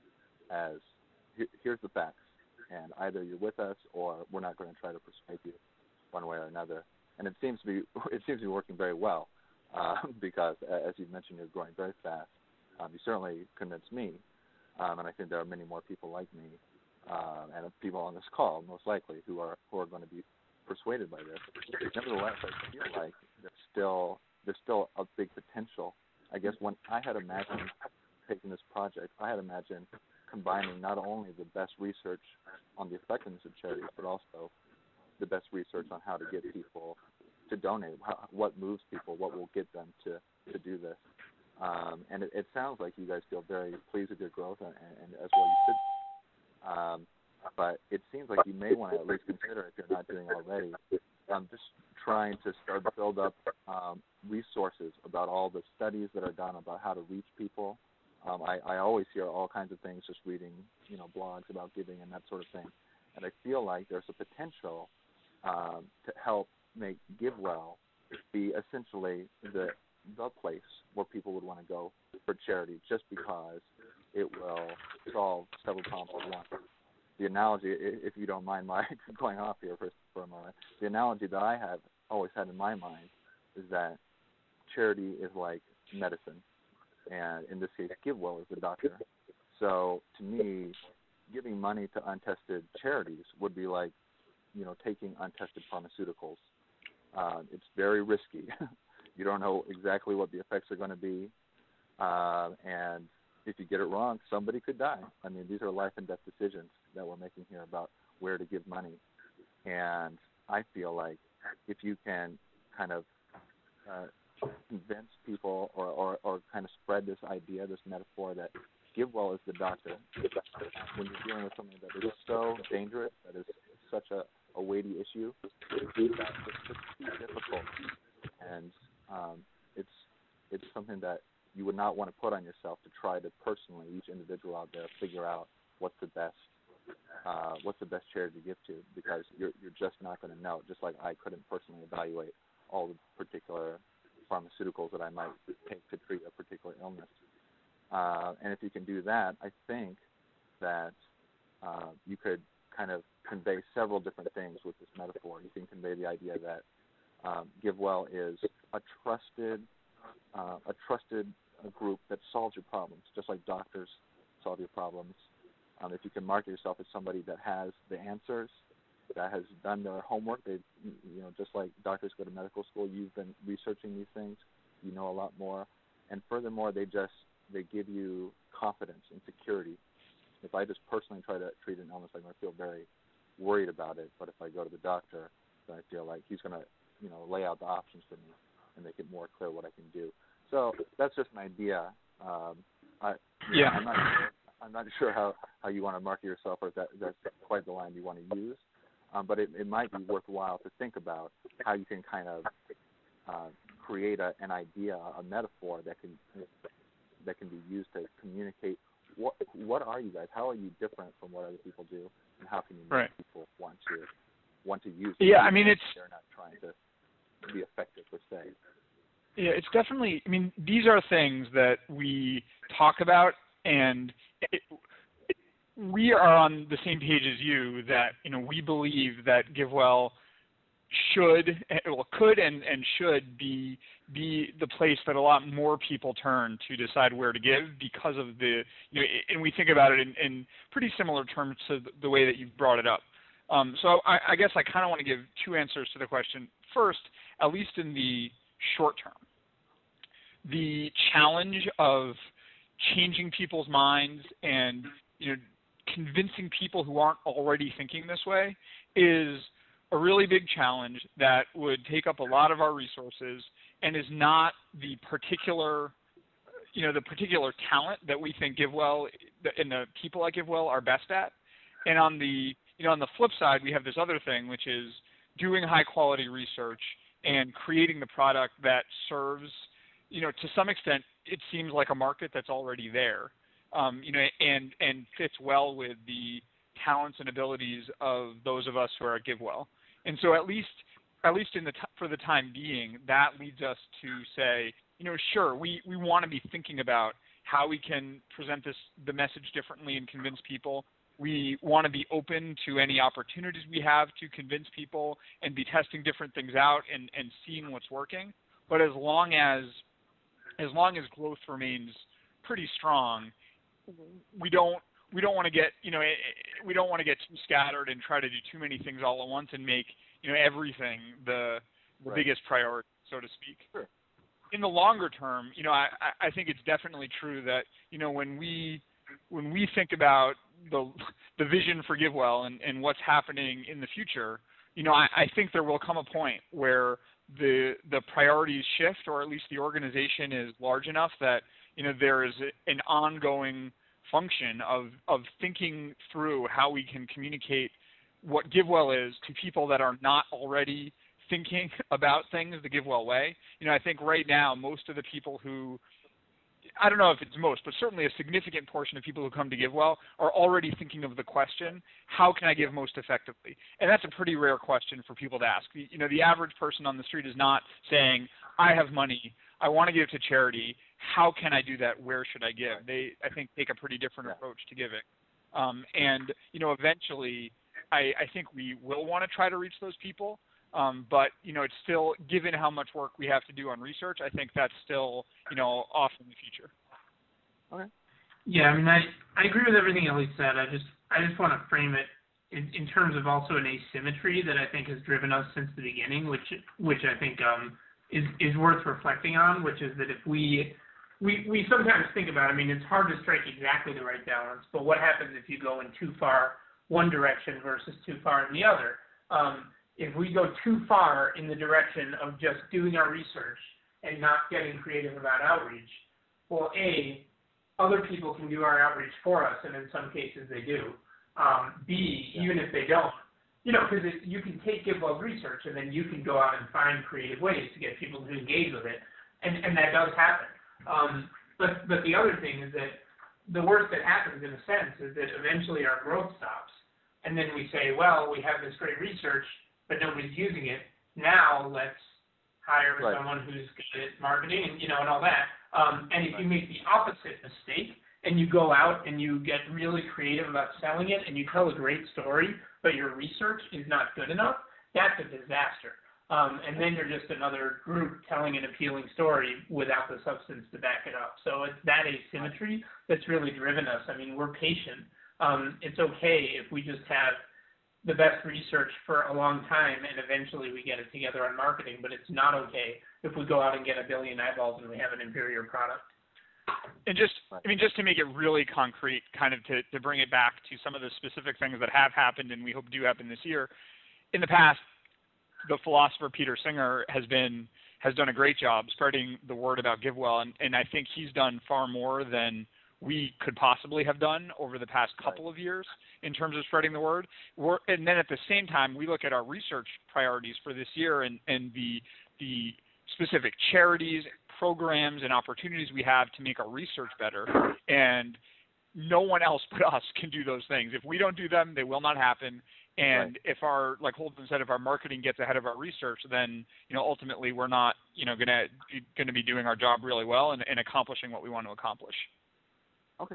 as here, here's the facts, and either you're with us or we're not going to try to persuade you one way or another. And it seems to be it seems to be working very well uh, because, as you mentioned, you're growing very fast. Um, you certainly convinced me. Um, and I think there are many more people like me, uh, and people on this call, most likely, who are who are going to be persuaded by this. Nevertheless, I feel like there's still there's still a big potential. I guess when I had imagined taking this project, I had imagined combining not only the best research on the effectiveness of charities, but also the best research on how to get people to donate, how, what moves people, what will get them to, to do this. Um, and it, it sounds like you guys feel very pleased with your growth, and, and as well you should. Um, but it seems like you may want to at least consider, if you're not doing it already, um, just trying to start to build up um, resources about all the studies that are done about how to reach people. Um, I, I always hear all kinds of things just reading, you know, blogs about giving and that sort of thing. And I feel like there's a potential um, to help make GiveWell be essentially the the place where people would want to go for charity, just because it will solve several problems at once. The analogy, if you don't mind my going off here for, for a moment, the analogy that I have always had in my mind is that charity is like medicine, and in this case, GiveWell is the doctor. So to me, giving money to untested charities would be like, you know, taking untested pharmaceuticals. Uh, it's very risky. You don't know exactly what the effects are going to be, uh, and if you get it wrong, somebody could die. I mean, these are life and death decisions that we're making here about where to give money, and I feel like if you can kind of uh, convince people or, or, or kind of spread this idea, this metaphor that GiveWell is the doctor, when you're dealing with something that is so dangerous, that is such a, a weighty issue, it's just too difficult, and Um, it's it's something that you would not want to put on yourself to try to personally, each individual out there, figure out what's the best uh, what's the best charity to give to, because you're you're just not going to know. Just like I couldn't personally evaluate all the particular pharmaceuticals that I might take to treat a particular illness. Uh, and if you can do that, I think that uh, you could kind of convey several different things with this metaphor. You can convey the idea that um, GiveWell is a trusted, uh, a trusted uh, group that solves your problems, just like doctors solve your problems. Um, if you can market yourself as somebody that has the answers, that has done their homework, they, you know, just like doctors go to medical school, you've been researching these things, you know a lot more, and furthermore, they just they give you confidence and security. If I just personally try to treat an illness, I'm going to feel very worried about it. But if I go to the doctor, then I feel like he's going to, you know, lay out the options for me and make it more clear what I can do. So that's just an idea. Um, I, yeah. I'm not sure, I'm not sure how, how you want to market yourself, or if that, that's quite the line you want to use. Um, but it, it might be worthwhile to think about how you can kind of uh, create a, an idea, a metaphor that can that can be used to communicate what what are you guys? How are you different from what other people do, and how can you make right. people want to want to use? Yeah, I mean, it's they're not trying to be effective per se. Yeah, it's definitely. I mean, these are things that we talk about, and it, it, we are on the same page as you. That you know, we believe that GiveWell should, well, could, and, and should be be the place that a lot more people turn to decide where to give, because of the, you know, and we think about it in, in pretty similar terms to the way that you've brought it up. Um, so I, I guess I kind of want to give two answers to the question. first, at least in the short term, the challenge of changing people's minds and, you know, convincing people who aren't already thinking this way is a really big challenge that would take up a lot of our resources and is not the particular, you know, the particular talent that we think GiveWell and the people at GiveWell are best at. And on the, you know, on the flip side, we have this other thing, which is doing high quality research and creating the product that serves, you know, to some extent, it seems like a market that's already there, um, you know, and, and fits well with the talents and abilities of those of us who are at GiveWell. And so at least, at least in the t- for the time being, that leads us to say, you know, sure, we, we want to be thinking about how we can present this, the message differently and convince people. We want to be open to any opportunities we have to convince people and be testing different things out and, and seeing what's working. But as long as as long as growth remains pretty strong, we don't we don't want to get you know we don't want to get too scattered and try to do too many things all at once and make you know everything the the Right. biggest priority, so to speak. Sure. In the longer term, you know, I, I think it's definitely true that you know when we when we think about the the vision for GiveWell and, and what's happening in the future, you know, I, I think there will come a point where the the priorities shift, or at least the organization is large enough that you know there is a, an ongoing function of of thinking through how we can communicate what GiveWell is to people that are not already thinking about things the GiveWell way. You know, I think right now most of the people who I don't know if it's most, but certainly a significant portion of people who come to GiveWell are already thinking of the question, how can I give most effectively? And that's a pretty rare question for people to ask. You know, the average person on the street is not saying, I have money, I want to give to charity, how can I do that, where should I give? They, I think, take a pretty different approach to giving. Um, and, you know, eventually I, I think we will want to try to reach those people. Um, but, you know, it's still, given how much work we have to do on research, I think that's still, you know, off in the future. Okay. Yeah, I mean, I, I agree with everything Ellie said. I just I just want to frame it in, in terms of also an asymmetry that I think has driven us since the beginning, which which I think um, is is worth reflecting on, which is that if we we we sometimes think about, I mean, it's hard to strike exactly the right balance, but what happens if you go in too far one direction versus too far in the other? Um, if we go too far in the direction of just doing our research and not getting creative about outreach, well, A, other people can do our outreach for us, and in some cases they do. Um, B, even if they don't, you know, because you can take GiveWell's research and then you can go out and find creative ways to get people to engage with it, and, and that does happen. Um, but, but the other thing is that the worst that happens, in a sense, is that eventually our growth stops, and then we say, well, we have this great research, but nobody's using it. Now let's hire Right. someone who's good at marketing and, you know, and all that. Um, and if you make the opposite mistake and you go out and you get really creative about selling it and you tell a great story, but your research is not good enough, that's a disaster. Um, and then you're just another group telling an appealing story without the substance to back it up. So it's that asymmetry that's really driven us. I mean, we're patient. Um, it's okay if we just have the best research for a long time and eventually we get it together on marketing, but it's not okay if we go out and get a billion eyeballs and we have an inferior product. And just, I mean, just to make it really concrete, kind of to, to bring it back to some of the specific things that have happened and we hope do happen this year. In the past, the philosopher Peter Singer has been has done a great job spreading the word about GiveWell, and, and I think he's done far more than we could possibly have done over the past couple of years in terms of spreading the word. We're, and then at the same time, we look at our research priorities for this year and, and the the specific charities, programs, and opportunities we have to make our research better. And no one else but us can do those things. If we don't do them, they will not happen. And Right. if our, like Holden said, if our marketing gets ahead of our research, then, you know, ultimately we're not, you know, gonna gonna be doing our job really well and, and accomplishing what we want to accomplish. Okay.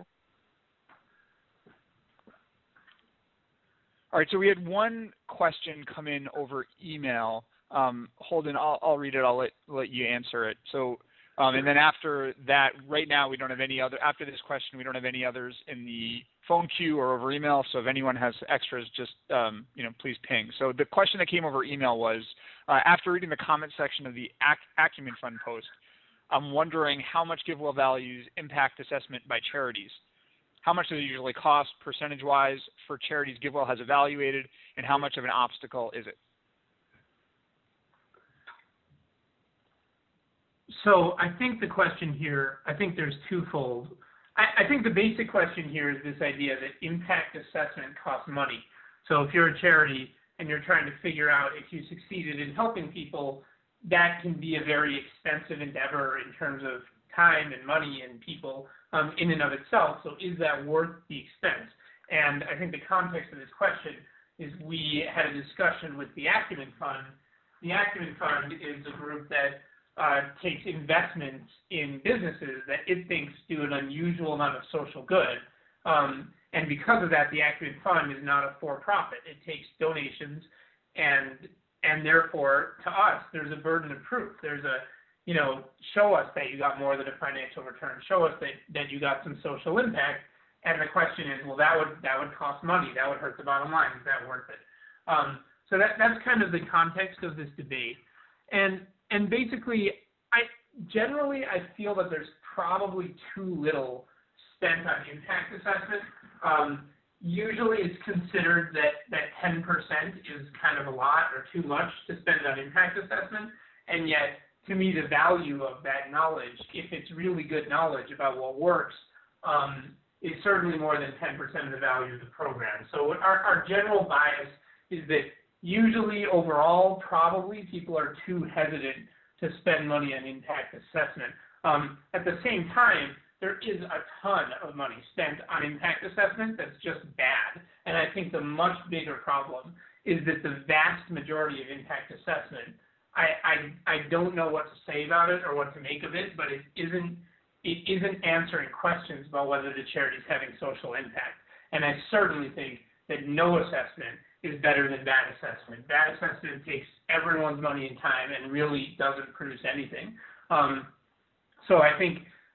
All right, so we had one question come in over email. Um, Holden, I'll, I'll read it. I'll let, let you answer it. So Um, and then after that, right now we don't have any other, after this question, we don't have any others in the phone queue or over email. So if anyone has extras, just, um, you know, please ping. So the question that came over email was, uh, after reading the comment section of the Ac- Acumen Fund post, I'm wondering how much GiveWell values impact assessment by charities. How much does it usually cost percentage-wise for charities GiveWell has evaluated, and how much of an obstacle is it? So I think the question here, I think there's twofold. I, I think the basic question here is this idea that impact assessment costs money. So if you're a charity and you're trying to figure out if you succeeded in helping people, that can be a very expensive endeavor in terms of time and money and people um, in and of itself. So is that worth the expense? And I think the context of this question is we had a discussion with the Acumen Fund. The Acumen Fund is a group that Uh, takes investments in businesses that it thinks do an unusual amount of social good. Um, and because of that, the Acumen Fund is not a for-profit. It takes donations, and and therefore, to us, there's a burden of proof. There's a, you know, show us that you got more than a financial return. Show us that, that you got some social impact. And the question is, well, that would that would cost money. That would hurt the bottom line. Is that worth it? Um, so that that's kind of the context of this debate. And And basically, I generally I feel that there's probably too little spent on impact assessment. Um, usually, it's considered that that ten percent is kind of a lot or too much to spend on impact assessment. And yet, to me, the value of that knowledge, if it's really good knowledge about what works, um, is certainly more than ten percent of the value of the program. So our, our general bias is that usually, overall, probably people are too hesitant to spend money on impact assessment. Um, at the same time, there is a ton of money spent on impact assessment that's just bad. And I think the much bigger problem is that the vast majority of impact assessment, I, I, I don't know what to say about it or what to make of it, but it isn't, it isn't answering questions about whether the charity is having social impact. And I certainly think that no assessment is better than bad assessment. Bad assessment takes everyone's money and time and really doesn't produce anything. Um, so I think,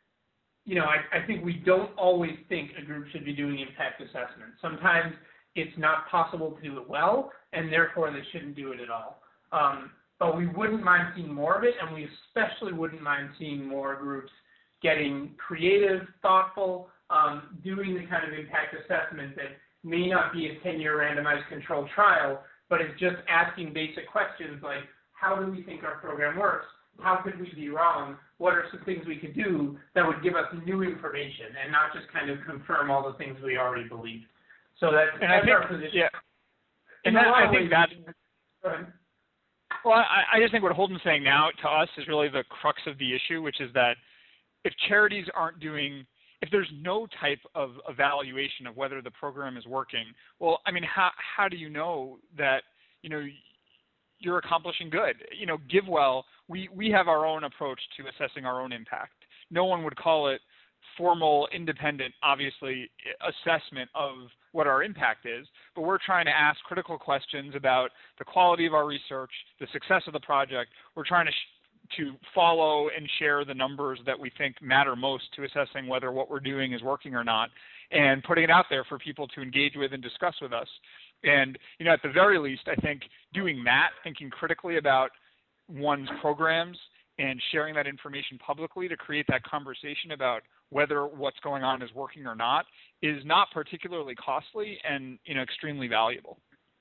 you know, I, I think we don't always think a group should be doing impact assessment. Sometimes it's not possible to do it well, and therefore they shouldn't do it at all. Um, but we wouldn't mind seeing more of it, and we especially wouldn't mind seeing more groups getting creative, thoughtful, um, doing the kind of impact assessment that may not be a ten-year randomized controlled trial, but it's just asking basic questions like, how do we think our program works? How could we be wrong? What are some things we could do that would give us new information and not just kind of confirm all the things we already believed? So that's, and that's I think, our position. Yeah. And that, I think that's, Go ahead. Well, I, I just think what Holden's saying now to us is really the crux of the issue, which is that if charities aren't doing if there's no type of evaluation of whether the program is working, well, I mean, how how do you know that, you know, you're accomplishing good? You know, GiveWell, we, we have our own approach to assessing our own impact. No one would call it formal, independent, obviously, assessment of what our impact is, but we're trying to ask critical questions about the quality of our research, the success of the project. We're trying to sh- to follow and share the numbers that we think matter most to assessing whether what we're doing is working or not, and putting it out there for people to engage with and discuss with us. And, you know, at the very least, I think doing that, thinking critically about one's programs and sharing that information publicly to create that conversation about whether what's going on is working or not is not particularly costly and, you know, extremely valuable.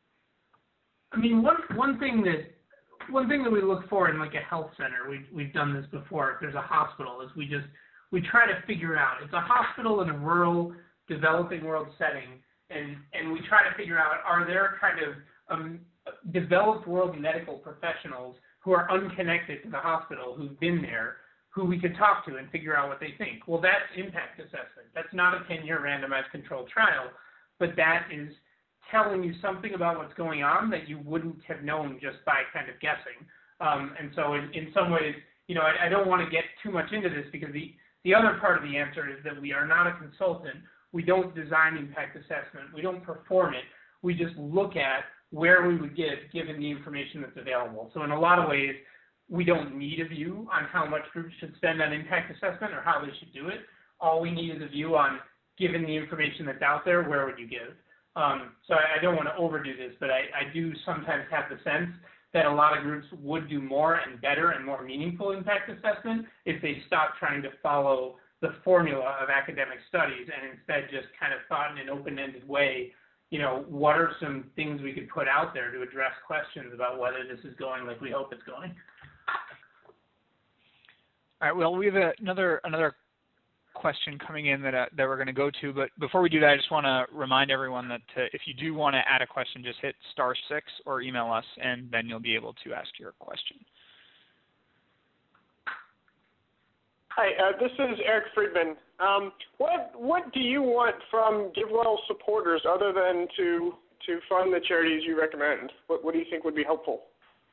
I mean, one one thing that One thing that we look for in like a health center, we've, we've done this before, if there's a hospital, is we just, we try to figure out, it's a hospital in a rural, developing world setting, and, and we try to figure out, are there kind of um, developed world medical professionals who are unconnected to the hospital, who've been there, who we could talk to and figure out what they think? Well, that's impact assessment. That's not a ten-year randomized controlled trial, but that is telling you something about what's going on that you wouldn't have known just by kind of guessing. Um, and so in, in some ways, you know, I, I don't want to get too much into this because the, the other part of the answer is that we are not a consultant. We don't design impact assessment. We don't perform it. We just look at where we would give given the information that's available. So in a lot of ways, we don't need a view on how much groups should spend on impact assessment or how they should do it. All we need is a view on, given the information that's out there, where would you give? Um, so I, I don't want to overdo this, but I, I do sometimes have the sense that a lot of groups would do more and better and more meaningful impact assessment if they stopped trying to follow the formula of academic studies and instead just kind of thought in an open-ended way, you know, what are some things we could put out there to address questions about whether this is going like we hope it's going? All right, well, we have a, another another question coming in that uh, that we're going to go to, but before we do that, I just want to remind everyone that uh, if you do want to add a question, just hit star six or email us, and then you'll be able to ask your question. Hi, uh, this is Eric Friedman. Um, what what do you want from GiveWell supporters other than to to fund the charities you recommend? What what do you think would be helpful?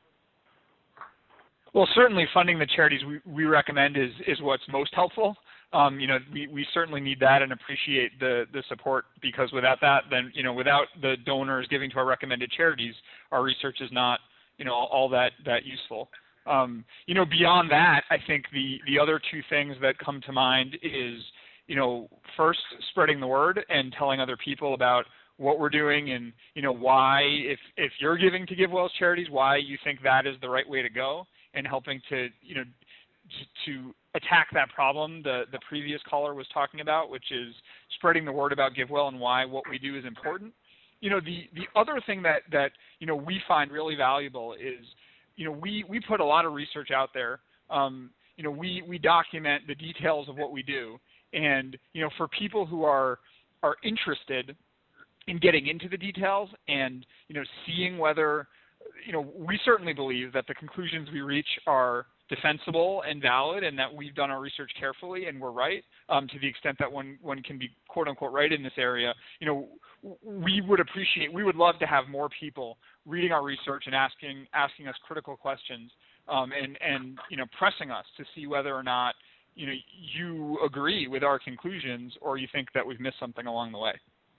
Well, certainly funding the charities we, we recommend is is what's most helpful. Um, you know, we, we certainly need that and appreciate the, the support, because without that, then, you know, without the donors giving to our recommended charities, our research is not, you know, all that, that useful. Um, you know, beyond that, I think the, the other two things that come to mind is, you know, first, spreading the word and telling other people about what we're doing and, you know, why, if, if you're giving to GiveWell's charities, why you think that is the right way to go, and helping to, you know, to attack that problem the, the previous caller was talking about, which is spreading the word about GiveWell and why what we do is important. You know, the, the other thing that, that, you know, we find really valuable is, you know, we, we put a lot of research out there. Um, you know, we, we document the details of what we do. And, you know, for people who are, are interested in getting into the details and, you know, seeing whether, you know, we certainly believe that the conclusions we reach are defensible and valid, and that we've done our research carefully and we're right, um, to the extent that one, one can be quote unquote right in this area. You know, we would appreciate, we would love to have more people reading our research and asking asking us critical questions, um, and, and, you know, pressing us to see whether or not, you know, you agree with our conclusions or you think that we've missed something along the way.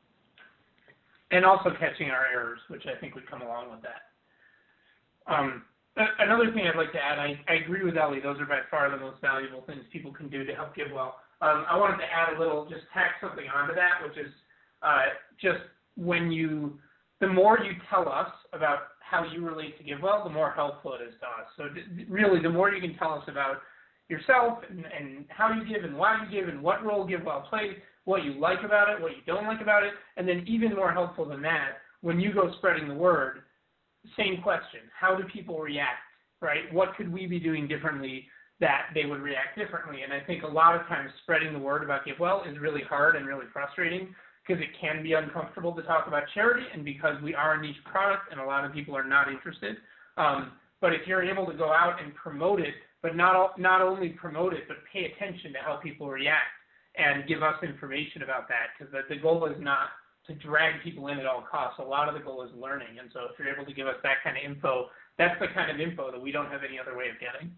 And also catching our errors, which I think would come along with that. Um, Another thing I'd like to add, I, I agree with Ellie, those are by far the most valuable things people can do to help GiveWell. Um, I wanted to add a little, just tack something onto that, which is uh, just when you, the more you tell us about how you relate to GiveWell, the more helpful it is to us. So d- really, the more you can tell us about yourself and, and how you give and why you give and what role GiveWell plays, what you like about it, what you don't like about it, and then even more helpful than that, when you go spreading the word, same question. How do people react, right? What could we be doing differently that they would react differently? And I think a lot of times spreading the word about GiveWell is really hard and really frustrating because it can be uncomfortable to talk about charity and because we are a niche product and a lot of people are not interested. Um, but if you're able to go out and promote it, but not, not only promote it, but pay attention to how people react and give us information about that, because the, the goal is not to drag people in at all costs. A lot of the goal is learning, and so if you're able to give us that kind of info, that's the kind of info that we don't have any other way of getting.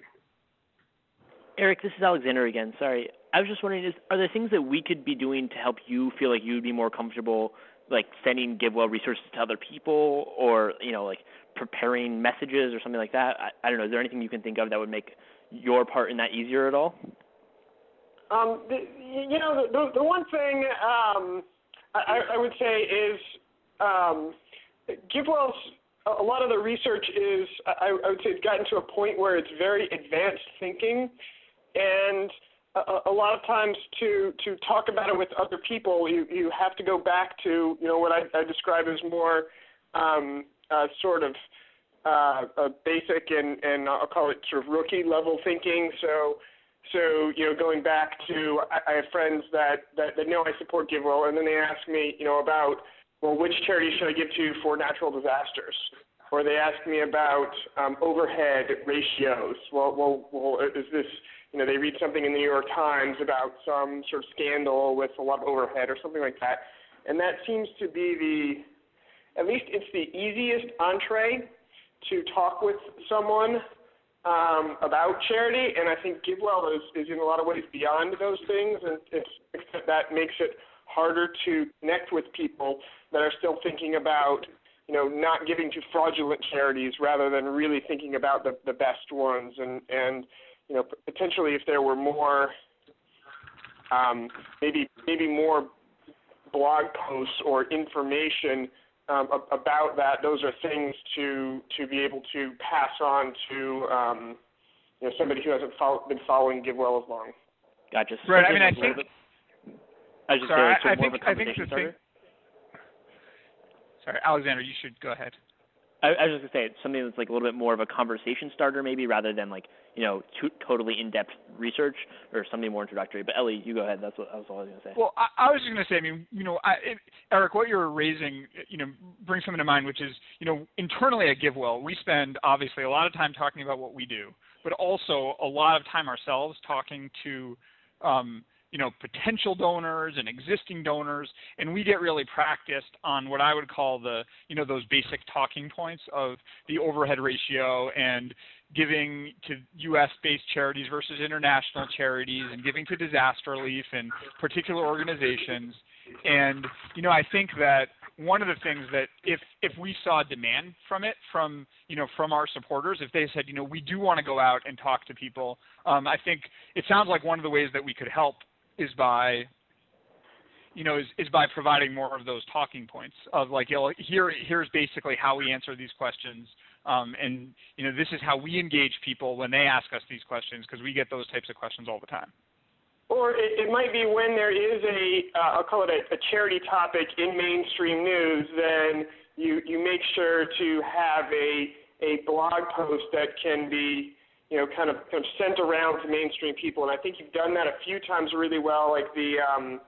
Eric, this is Alexander again. Sorry. I was just wondering, is, are there things that we could be doing to help you feel like you would be more comfortable, like sending GiveWell resources to other people, or, you know, like preparing messages or something like that? I, I don't know. Is there anything you can think of that would make your part in that easier at all? Um, the, you know, the, the, the one thing um, I, I would say is um, GiveWell's, a lot of the research is, I, I would say it's gotten to a point where it's very advanced thinking, and a, a lot of times to, to talk about it with other people, you, you have to go back to, you know, what I, I describe as more um, uh, sort of uh, uh, basic and, and I'll call it sort of rookie level thinking. So, So, you know, going back to, I, I have friends that, that, that know I support GiveWell, and then they ask me, you know, about, well, which charity should I give to for natural disasters? Or they ask me about um, overhead ratios. Well, well, well, is this, you know, they read something in the New York Times about some sort of scandal with a lot of overhead or something like that. And that seems to be the, at least it's the easiest entree to talk with someone Um, about charity, and I think GiveWell is, is in a lot of ways beyond those things, and it's, that makes it harder to connect with people that are still thinking about you know, not giving to fraudulent charities rather than really thinking about the, the best ones. And, and, you know, potentially if there were more, um, maybe maybe more blog posts or information um, about that, those are things to to be able to pass on to um, you know, somebody who hasn't follow, been following GiveWell as long. Gotcha. So right. I mean, I think. I was just sorry, saying, I, I more think of a I think the starter. thing. Sorry, Alexander, you should go ahead. I, I was just going to say, it's something that's like a little bit more of a conversation starter maybe rather than like, you know, to, totally in-depth research or something more introductory. But Ellie, you go ahead. That's what, that was all I was going to say. Well, I, I was just going to say, I mean, you know, I, it, Eric, what you're raising, you know, brings something to mind, which is, you know, internally at GiveWell, we spend obviously a lot of time talking about what we do, but also a lot of time ourselves talking to, um, you know, potential donors and existing donors, and we get really practiced on what I would call the, you know, those basic talking points of the overhead ratio and giving to U S-based charities versus international charities and giving to disaster relief and particular organizations. And, you know, I think that one of the things that if, if we saw demand from it, from, you know, from our supporters, if they said, you know, we do want to go out and talk to people, um, I think it sounds like one of the ways that we could help is by, you know, is, is by providing more of those talking points of like, you know, here, here's basically how we answer these questions. Um, and, you know, this is how we engage people when they ask us these questions, because we get those types of questions all the time. Or it, it might be when there is a, uh, I'll call it a, a charity topic in mainstream news, then you, you make sure to have a, a blog post that can be, you know, kind of, kind of sent around to mainstream people. And I think you've done that a few times really well, like the um,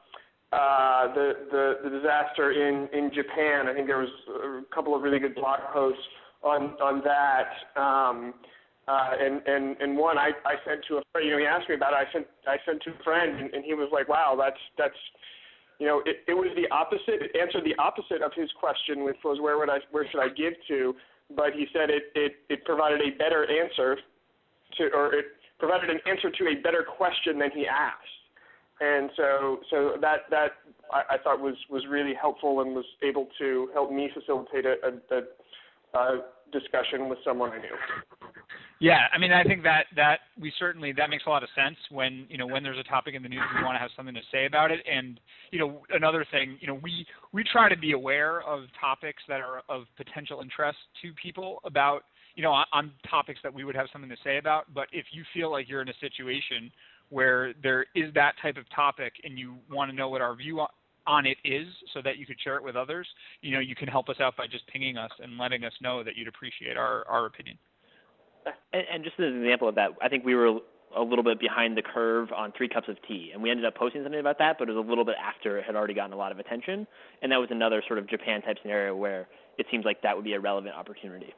uh, the, the the disaster in, in Japan. I think there was a couple of really good blog posts on on that. Um, uh, and, and, and one I, I sent to a friend, you know, he asked me about it, I sent I sent to a friend, and, and he was like, wow, that's, that's you know, it, it was the opposite. It answered the opposite of his question, which was where would I, where should I give to? But he said it, it, it provided a better answer to, or it provided an answer to a better question than he asked. And so, so that, that I, I thought was, was really helpful and was able to help me facilitate a, a, a discussion with someone I knew. Yeah, I mean, I think that, that we certainly, that makes a lot of sense when, you know, when there's a topic in the news, we want to have something to say about it. And, you know, another thing, you know, we, we try to be aware of topics that are of potential interest to people about, you know, on, on topics that we would have something to say about. But if you feel like you're in a situation where there is that type of topic and you want to know what our view on, on it is so that you could share it with others, you know, you can help us out by just pinging us and letting us know that you'd appreciate our, our opinion. And, and just as an example of that, I think we were a little bit behind the curve on Three Cups of Tea, and we ended up posting something about that, but it was a little bit after it had already gotten a lot of attention, and that was another sort of Japan-type scenario where it seems like that would be a relevant opportunity.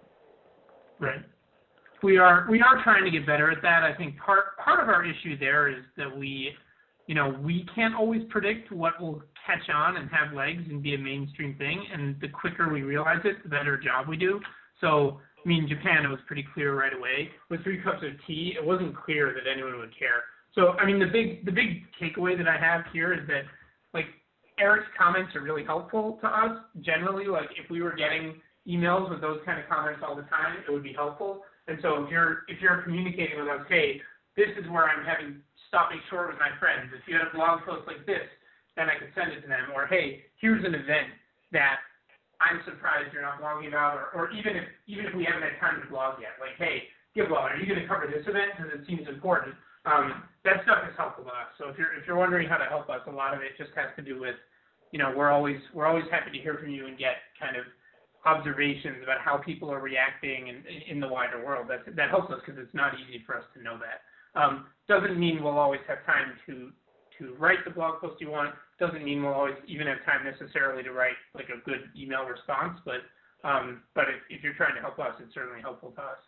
Right. We are we are trying to get better at that. I think part part of our issue there is that we, you know, we can't always predict what will catch on and have legs and be a mainstream thing, and the quicker we realize it, the better job we do. So, I mean, Japan, it was pretty clear right away. With Three Cups of Tea, it wasn't clear that anyone would care. So, I mean, the big the big takeaway that I have here is that, like, Eric's comments are really helpful to us. Generally, like, if we were getting emails with those kind of comments all the time, it would be helpful. And so if you're if you're communicating with us, hey, this is where I'm having stopping short with my friends. If you had a blog post like this, then I could send it to them. Or, hey, here's an event that I'm surprised you're not blogging about, or, or even if even if we haven't had time to blog yet, like, hey, GiveWell, are you going to cover this event because it seems important? Um, that stuff is helpful to us. So if you're if you're wondering how to help us, a lot of it just has to do with, you know, we're always we're always happy to hear from you and get kind of observations about how people are reacting in, in the wider world. That that helps us because it's not easy for us to know that. Um, doesn't mean we'll always have time to to write the blog post you want. Doesn't mean we'll always even have time necessarily to write like a good email response. But um, but if, if you're trying to help us, it's certainly helpful to us.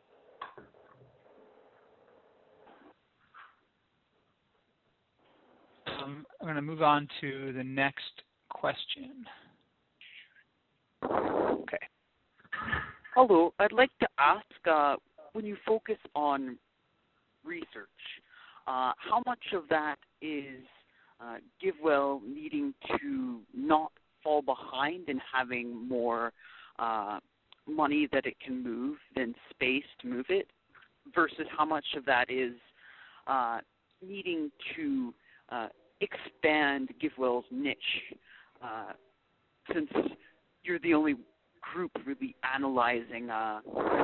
Um, I'm going to move on to the next question. Okay. Hello, I'd like to ask, uh, when you focus on research, uh, how much of that is uh, GiveWell needing to not fall behind and having more uh, money that it can move than space to move it, versus how much of that is uh, needing to uh, expand GiveWell's niche, uh, since you're the only group really analyzing uh,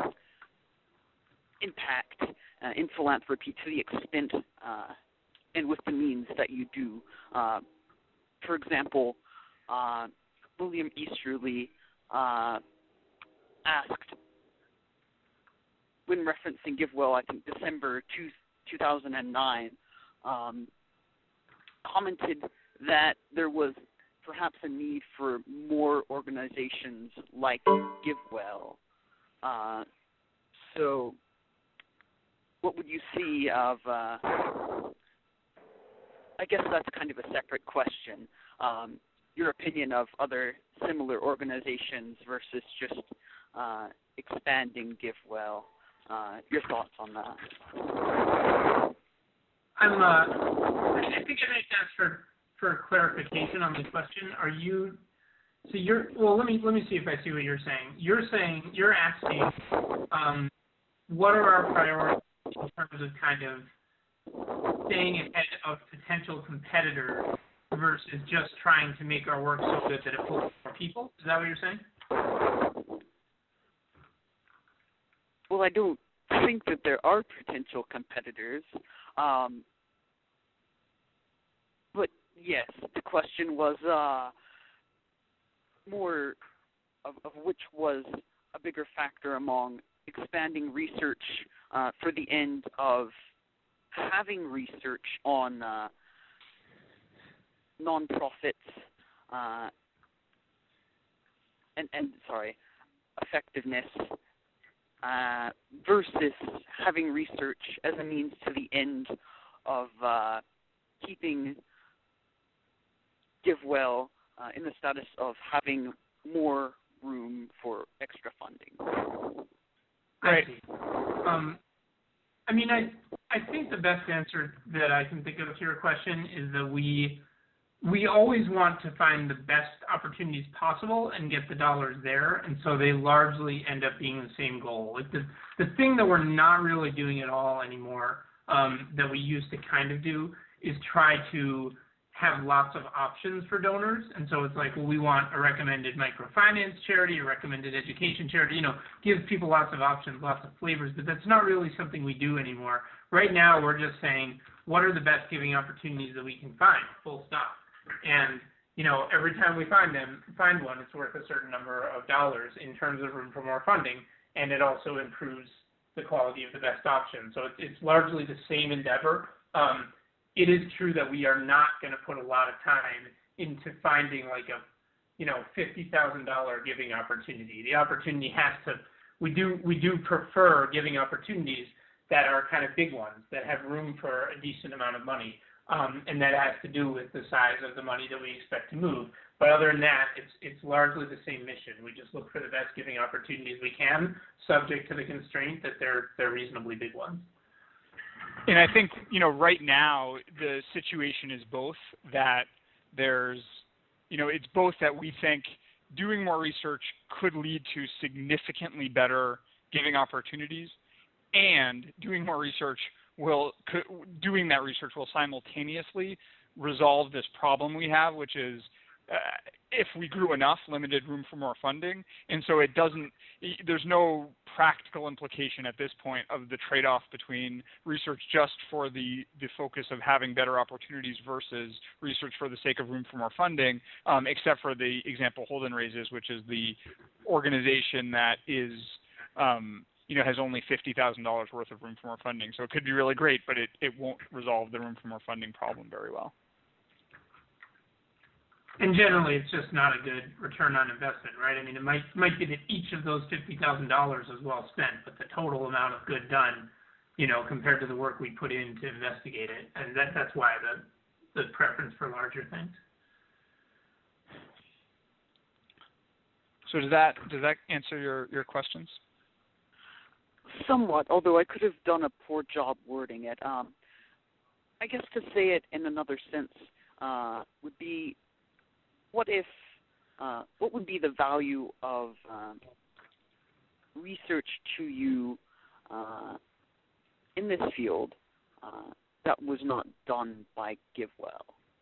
impact uh, in philanthropy to the extent uh, and with the means that you do. Uh, for example, uh, William Easterly uh, asked, when referencing GiveWell, I think December two, two thousand nine, um, commented that there was perhaps a need for more organizations like GiveWell. Uh, so what would you see of, uh, I guess that's kind of a separate question, um, your opinion of other similar organizations versus just uh, expanding GiveWell. Uh, your thoughts on that? I'm, uh, I think I might ask for, for clarification on the question. Are you, so you're, well, let me, let me see if I see what you're saying. You're saying, you're asking, um, what are our priorities in terms of kind of staying ahead of potential competitors versus just trying to make our work so good that it pulls more people? Is that what you're saying? Well, I don't think that there are potential competitors. Um, but yes, the question was uh, more of, of which was a bigger factor among expanding research uh, for the end of having research on uh, nonprofits uh, and, and, sorry, effectiveness uh, versus having research as a means to the end of uh, keeping GiveWell uh, in the status of having more room for extra funding. Right. Um, I mean, I I think the best answer that I can think of to your question is that we we always want to find the best opportunities possible and get the dollars there, and so they largely end up being the same goal. Like the the thing that we're not really doing at all anymore, um, that we used to kind of do, is try to have lots of options for donors. And so it's like, well, we want a recommended microfinance charity, a recommended education charity, you know, give people lots of options, lots of flavors, but that's not really something we do anymore. Right now, we're just saying, what are the best giving opportunities that we can find, full stop. And, you know, every time we find them, find one, it's worth a certain number of dollars in terms of room for more funding, and it also improves the quality of the best option. So it's, it's largely the same endeavor. Um, It is true that we are not going to put a lot of time into finding like a, you know, fifty thousand dollars giving opportunity. The opportunity has to, we do we do prefer giving opportunities that are kind of big ones, that have room for a decent amount of money, um, and that has to do with the size of the money that we expect to move. But other than that, it's it's largely the same mission. We just look for the best giving opportunities we can, subject to the constraint that they're they're reasonably big ones. And I think, you know, right now the situation is both that there's, you know, it's both that we think doing more research could lead to significantly better giving opportunities, and doing more research will, doing that research will simultaneously resolve this problem we have, which is uh, if we grew enough, limited room for more funding. And so it doesn't, there's no practical implication at this point of the trade-off between research just for the, the focus of having better opportunities versus research for the sake of room for more funding, um, except for the example Holden raises, which is the organization that is, um, you know, has only fifty thousand dollars worth of room for more funding. So it could be really great, but it, it won't resolve the room for more funding problem very well. And generally, it's just not a good return on investment, right? I mean, it might might be that each of those fifty thousand dollars is well spent, but the total amount of good done, you know, compared to the work we put in to investigate it, and that that's why the the preference for larger things. So does that does that answer your, your questions? Somewhat, although I could have done a poor job wording it. Um, I guess to say it in another sense uh, would be, what if uh, what would be the value of um, research to you uh, in this field uh, that was not done by GiveWell?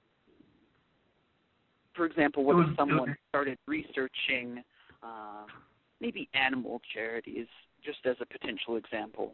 For example, what if someone started researching uh, maybe animal charities, just as a potential example?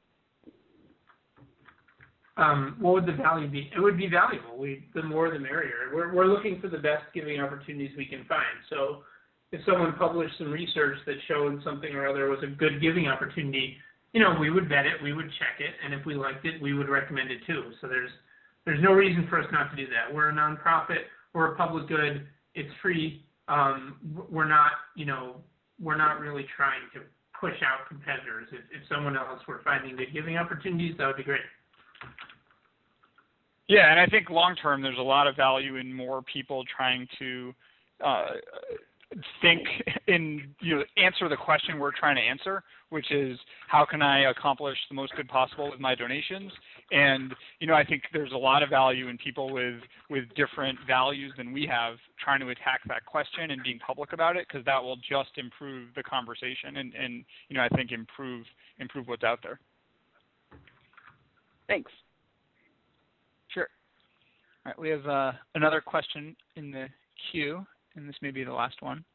Um, what would the value be? It would be valuable. We, the more the merrier. We're, we're looking for the best giving opportunities we can find. So if someone published some research that showed something or other was a good giving opportunity, you know, we would vet it, we would check it, and if we liked it, we would recommend it too. So there's there's no reason for us not to do that. We're a nonprofit. We're a public good. It's free. Um, we're not, you know, we're not really trying to push out competitors. If, if someone else were finding good giving opportunities, that would be great. Yeah, and I think long term, there's a lot of value in more people trying to uh, think in, you know, answer the question we're trying to answer, which is how can I accomplish the most good possible with my donations? And, you know, I think there's a lot of value in people with, with different values than we have trying to attack that question and being public about it, because that will just improve the conversation and, and, you know, I think improve improve what's out there. Thanks. Sure. All right, we have uh, another question in the queue, and this may be the last one.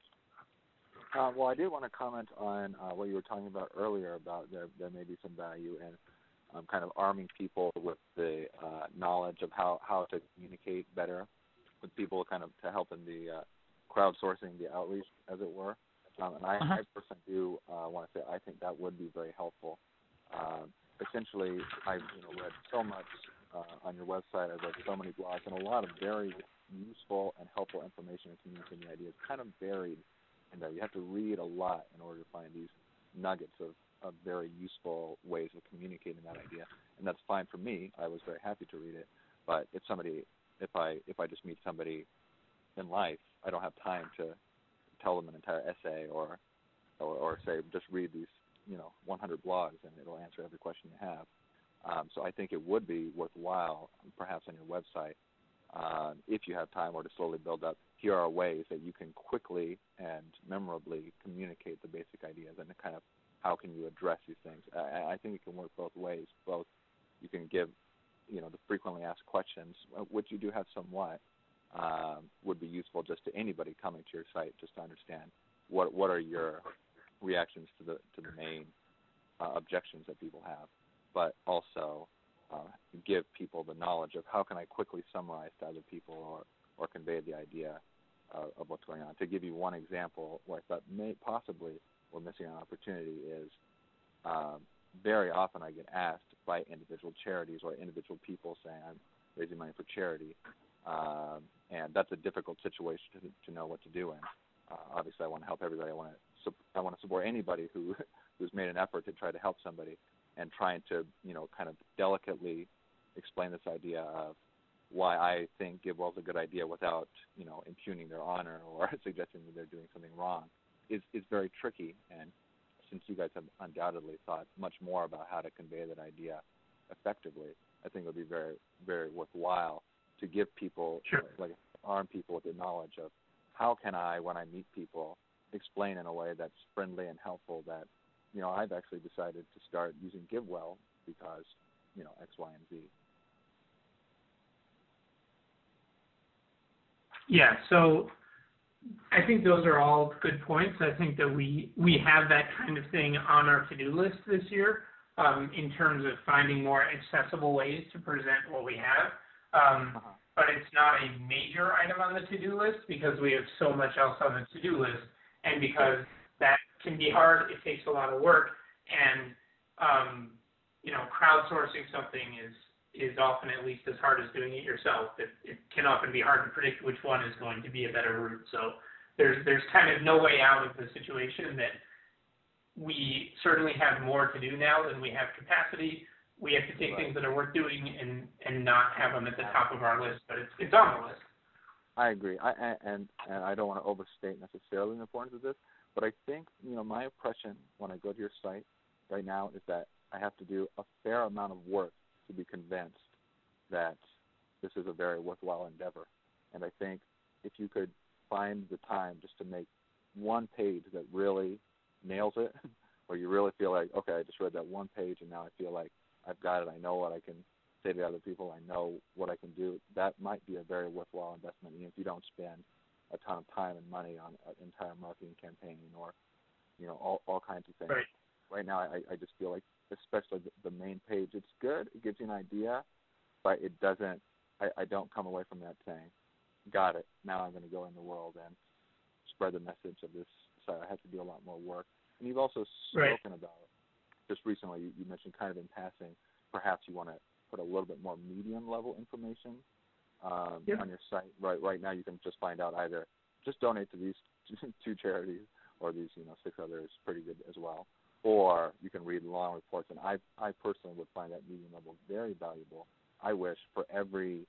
Uh, well, I did want to comment on uh, what you were talking about earlier about there, there may be some value in um, kind of arming people with the uh, knowledge of how, how to communicate better with people, kind of to help in the uh, crowdsourcing, the outreach, as it were. Um, and I, uh-huh. I personally do uh, want to say I think that would be very helpful. Um, essentially, I've you know, read so much uh, on your website. I've read so many blogs, and a lot of very useful and helpful information and communicating ideas kind of buried in there. You have to read a lot in order to find these nuggets of, of very useful ways of communicating that idea, and that's fine for me. I was very happy to read it, but if somebody, if I if I just meet somebody in life, I don't have time to tell them an entire essay or or, or say just read these you know one hundred blogs and it'll answer every question you have. Um, so I think it would be worthwhile, perhaps on your website, uh, if you have time, or to slowly build up. Here are ways that you can quickly and memorably communicate the basic ideas, and kind of how can you address these things. I, I think it can work both ways. Both you can give, you know, the frequently asked questions, which you do have somewhat, um, would be useful just to anybody coming to your site, just to understand what what are your reactions to the to the main uh, objections that people have, but also uh, give people the knowledge of how can I quickly summarize to other people or, or convey the idea uh, of what's going on. To give you one example where I thought may possibly we're missing an opportunity is um, very often I get asked by individual charities or individual people saying I'm raising money for charity, um, and that's a difficult situation to, to know what to do in. Uh, obviously, I want to help everybody. I want to I want to support anybody who who's made an effort to try to help somebody, and trying to you know kind of delicately explain this idea of why I think GiveWell is a good idea without you know impugning their honor or suggesting that they're doing something wrong is is very tricky. And since you guys have undoubtedly thought much more about how to convey that idea effectively, I think it would be very very worthwhile to give people sure. like arm people with the knowledge of how can I, when I meet people, explain in a way that's friendly and helpful that, you know, I've actually decided to start using GiveWell because, you know, X, Y, and Z. Yeah, so I think those are all good points. I think that we, we have that kind of thing on our to-do list this year um, in terms of finding more accessible ways to present what we have. Um, uh-huh. But it's not a major item on the to-do list because we have so much else on the to-do list, and because that can be hard, it takes a lot of work, and um, you know, crowdsourcing something is is often at least as hard as doing it yourself. It, it can often be hard to predict which one is going to be a better route. So there's there's kind of no way out of the situation that we certainly have more to do now than we have capacity. We have to take right. things that are worth doing and, and not have them at the top of our list, but it's it's on the list. I agree, I, and and I don't want to overstate necessarily the importance of this, but I think you know my impression when I go to your site right now is that I have to do a fair amount of work to be convinced that this is a very worthwhile endeavor. And I think if you could find the time just to make one page that really nails it, where you really feel like, okay, I just read that one page and now I feel like I've got it. I know what I can say to other people. I know what I can do. That might be a very worthwhile investment, even if you don't spend a ton of time and money on an entire marketing campaign or, you know, all, all kinds of things. Right. Right now, I, I just feel like, especially the, the main page, it's good. It gives you an idea, but it doesn't, I, I don't come away from that saying, got it, now I'm going to go in the world and spread the message of this. So I have to do a lot more work. And you've also spoken right. about, just recently, you, you mentioned kind of in passing, perhaps you want to put a little bit more medium-level information um, yep. on your site. Right right now, you can just find out either just donate to these two charities or these, you know, six others, pretty good as well. Or you can read long reports, and I, I personally would find that medium level very valuable. I wish for every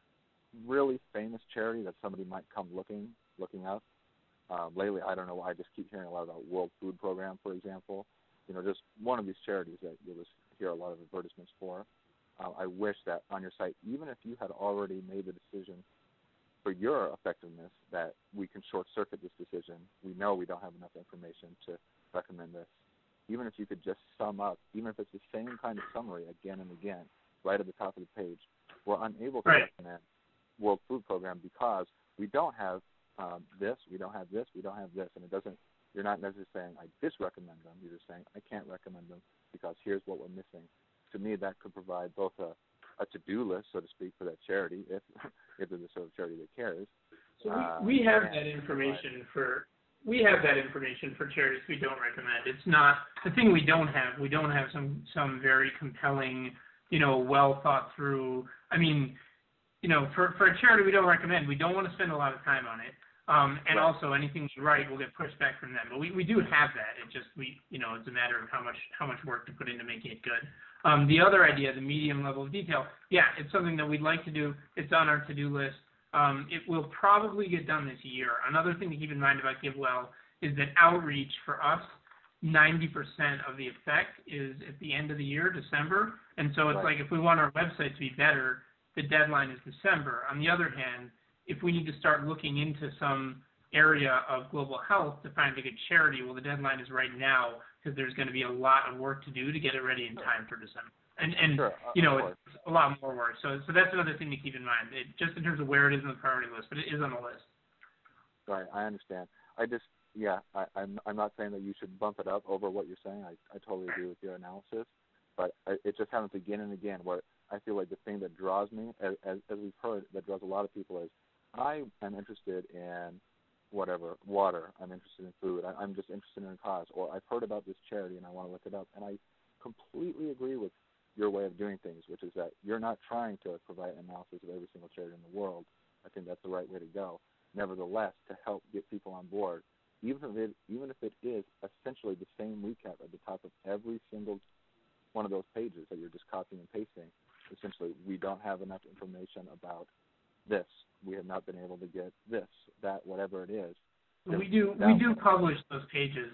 really famous charity that somebody might come looking looking up. Uh, lately, I don't know why, I just keep hearing a lot about World Food Program, for example. You know, just one of these charities that you'll just hear a lot of advertisements for. Uh, I wish that on your site, even if you had already made the decision for your effectiveness, that we can short-circuit this decision. We know we don't have enough information to recommend this. Even if you could just sum up, even if it's the same kind of summary again and again, right at the top of the page, we're unable to right. recommend World Food Program because we don't have um, this, we don't have this, we don't have this, and it doesn't. You're not necessarily saying I disrecommend them. You're just saying I can't recommend them because here's what we're missing. To me, that could provide both a, a to-do list, so to speak, for that charity, if if they're the sort of charity that cares. So uh, we, we have that information for. We have that information for charities we don't recommend. It's not the thing we don't have. We don't have some some very compelling, you know, well thought through. I mean, you know, for for a charity we don't recommend, we don't want to spend a lot of time on it. Um, and right. also anything we write will get pushed back from them. But we, we do have that. It just we you know it's a matter of how much how much work to put into making it good. Um, the other idea, the medium level of detail, yeah, it's something that we'd like to do. It's on our to-do list. Um, it will probably get done this year. Another thing to keep in mind about GiveWell is that outreach for us, ninety percent of the effect is at the end of the year, December. And so it's right. like if we want our website to be better, the deadline is December. On the other hand, if we need to start looking into some area of global health to find a good charity, well, the deadline is right now because there's going to be a lot of work to do to get it ready in time for December. And, and sure, you know, it's a lot more work. So so that's another thing to keep in mind, it, just in terms of where it is on the priority list, but it is on the list. Right, I understand. I just, yeah, I, I'm I'm not saying that you should bump it up over what you're saying. I, I totally agree with your analysis. But I, it just happens again and again where I feel like the thing that draws me, as, as, as we've heard, that draws a lot of people is I am interested in whatever, water. I'm interested in food. I, I'm just interested in a cause. Or I've heard about this charity and I want to look it up. And I completely agree with your way of doing things, which is that you're not trying to provide analysis of every single charity in the world. I think that's the right way to go. Nevertheless, to help get people on board, even if it, even if it is essentially the same recap at the top of every single one of those pages that you're just copying and pasting, essentially, we don't have enough information about this. We have not been able to get this, that, whatever it is. We do we do publish those pages.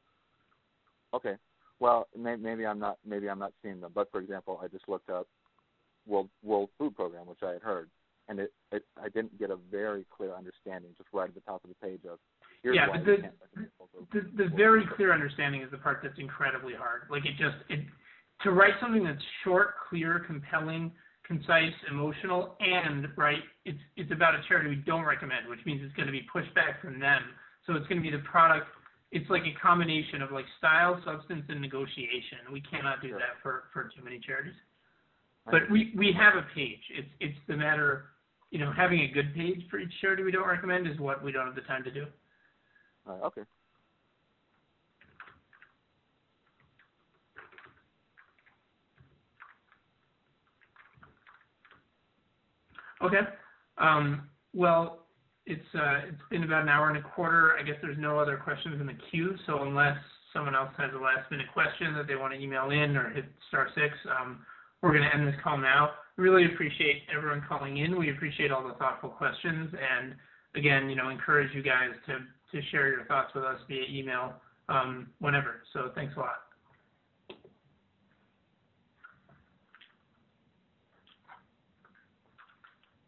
Okay. Well, may, maybe I'm not maybe I'm not seeing them. But for example, I just looked up World World Food Program, which I had heard, and it, it I didn't get a very clear understanding just right at the top of the page of here's yeah, why but we the, can't recommend the the very clear understanding is the part that's incredibly hard. Like it just it to write something that's short, clear, compelling, concise, emotional, and right, it's it's about a charity we don't recommend, which means it's going to be pushed back from them. So it's going to be the product. It's like a combination of like style, substance, and negotiation. We cannot do sure. that for, for too many charities. But we, we have a page. It's it's the matter, you know, having a good page for each charity we don't recommend is what we don't have the time to do. Uh, okay. Okay. Um, well, it's uh, it's been about an hour and a quarter. I guess there's no other questions in the queue. So unless someone else has a last minute question that they want to email in or hit star six, um, we're going to end this call now. Really appreciate everyone calling in. We appreciate all the thoughtful questions, and again, you know, encourage you guys to to share your thoughts with us via email um, whenever. So thanks a lot.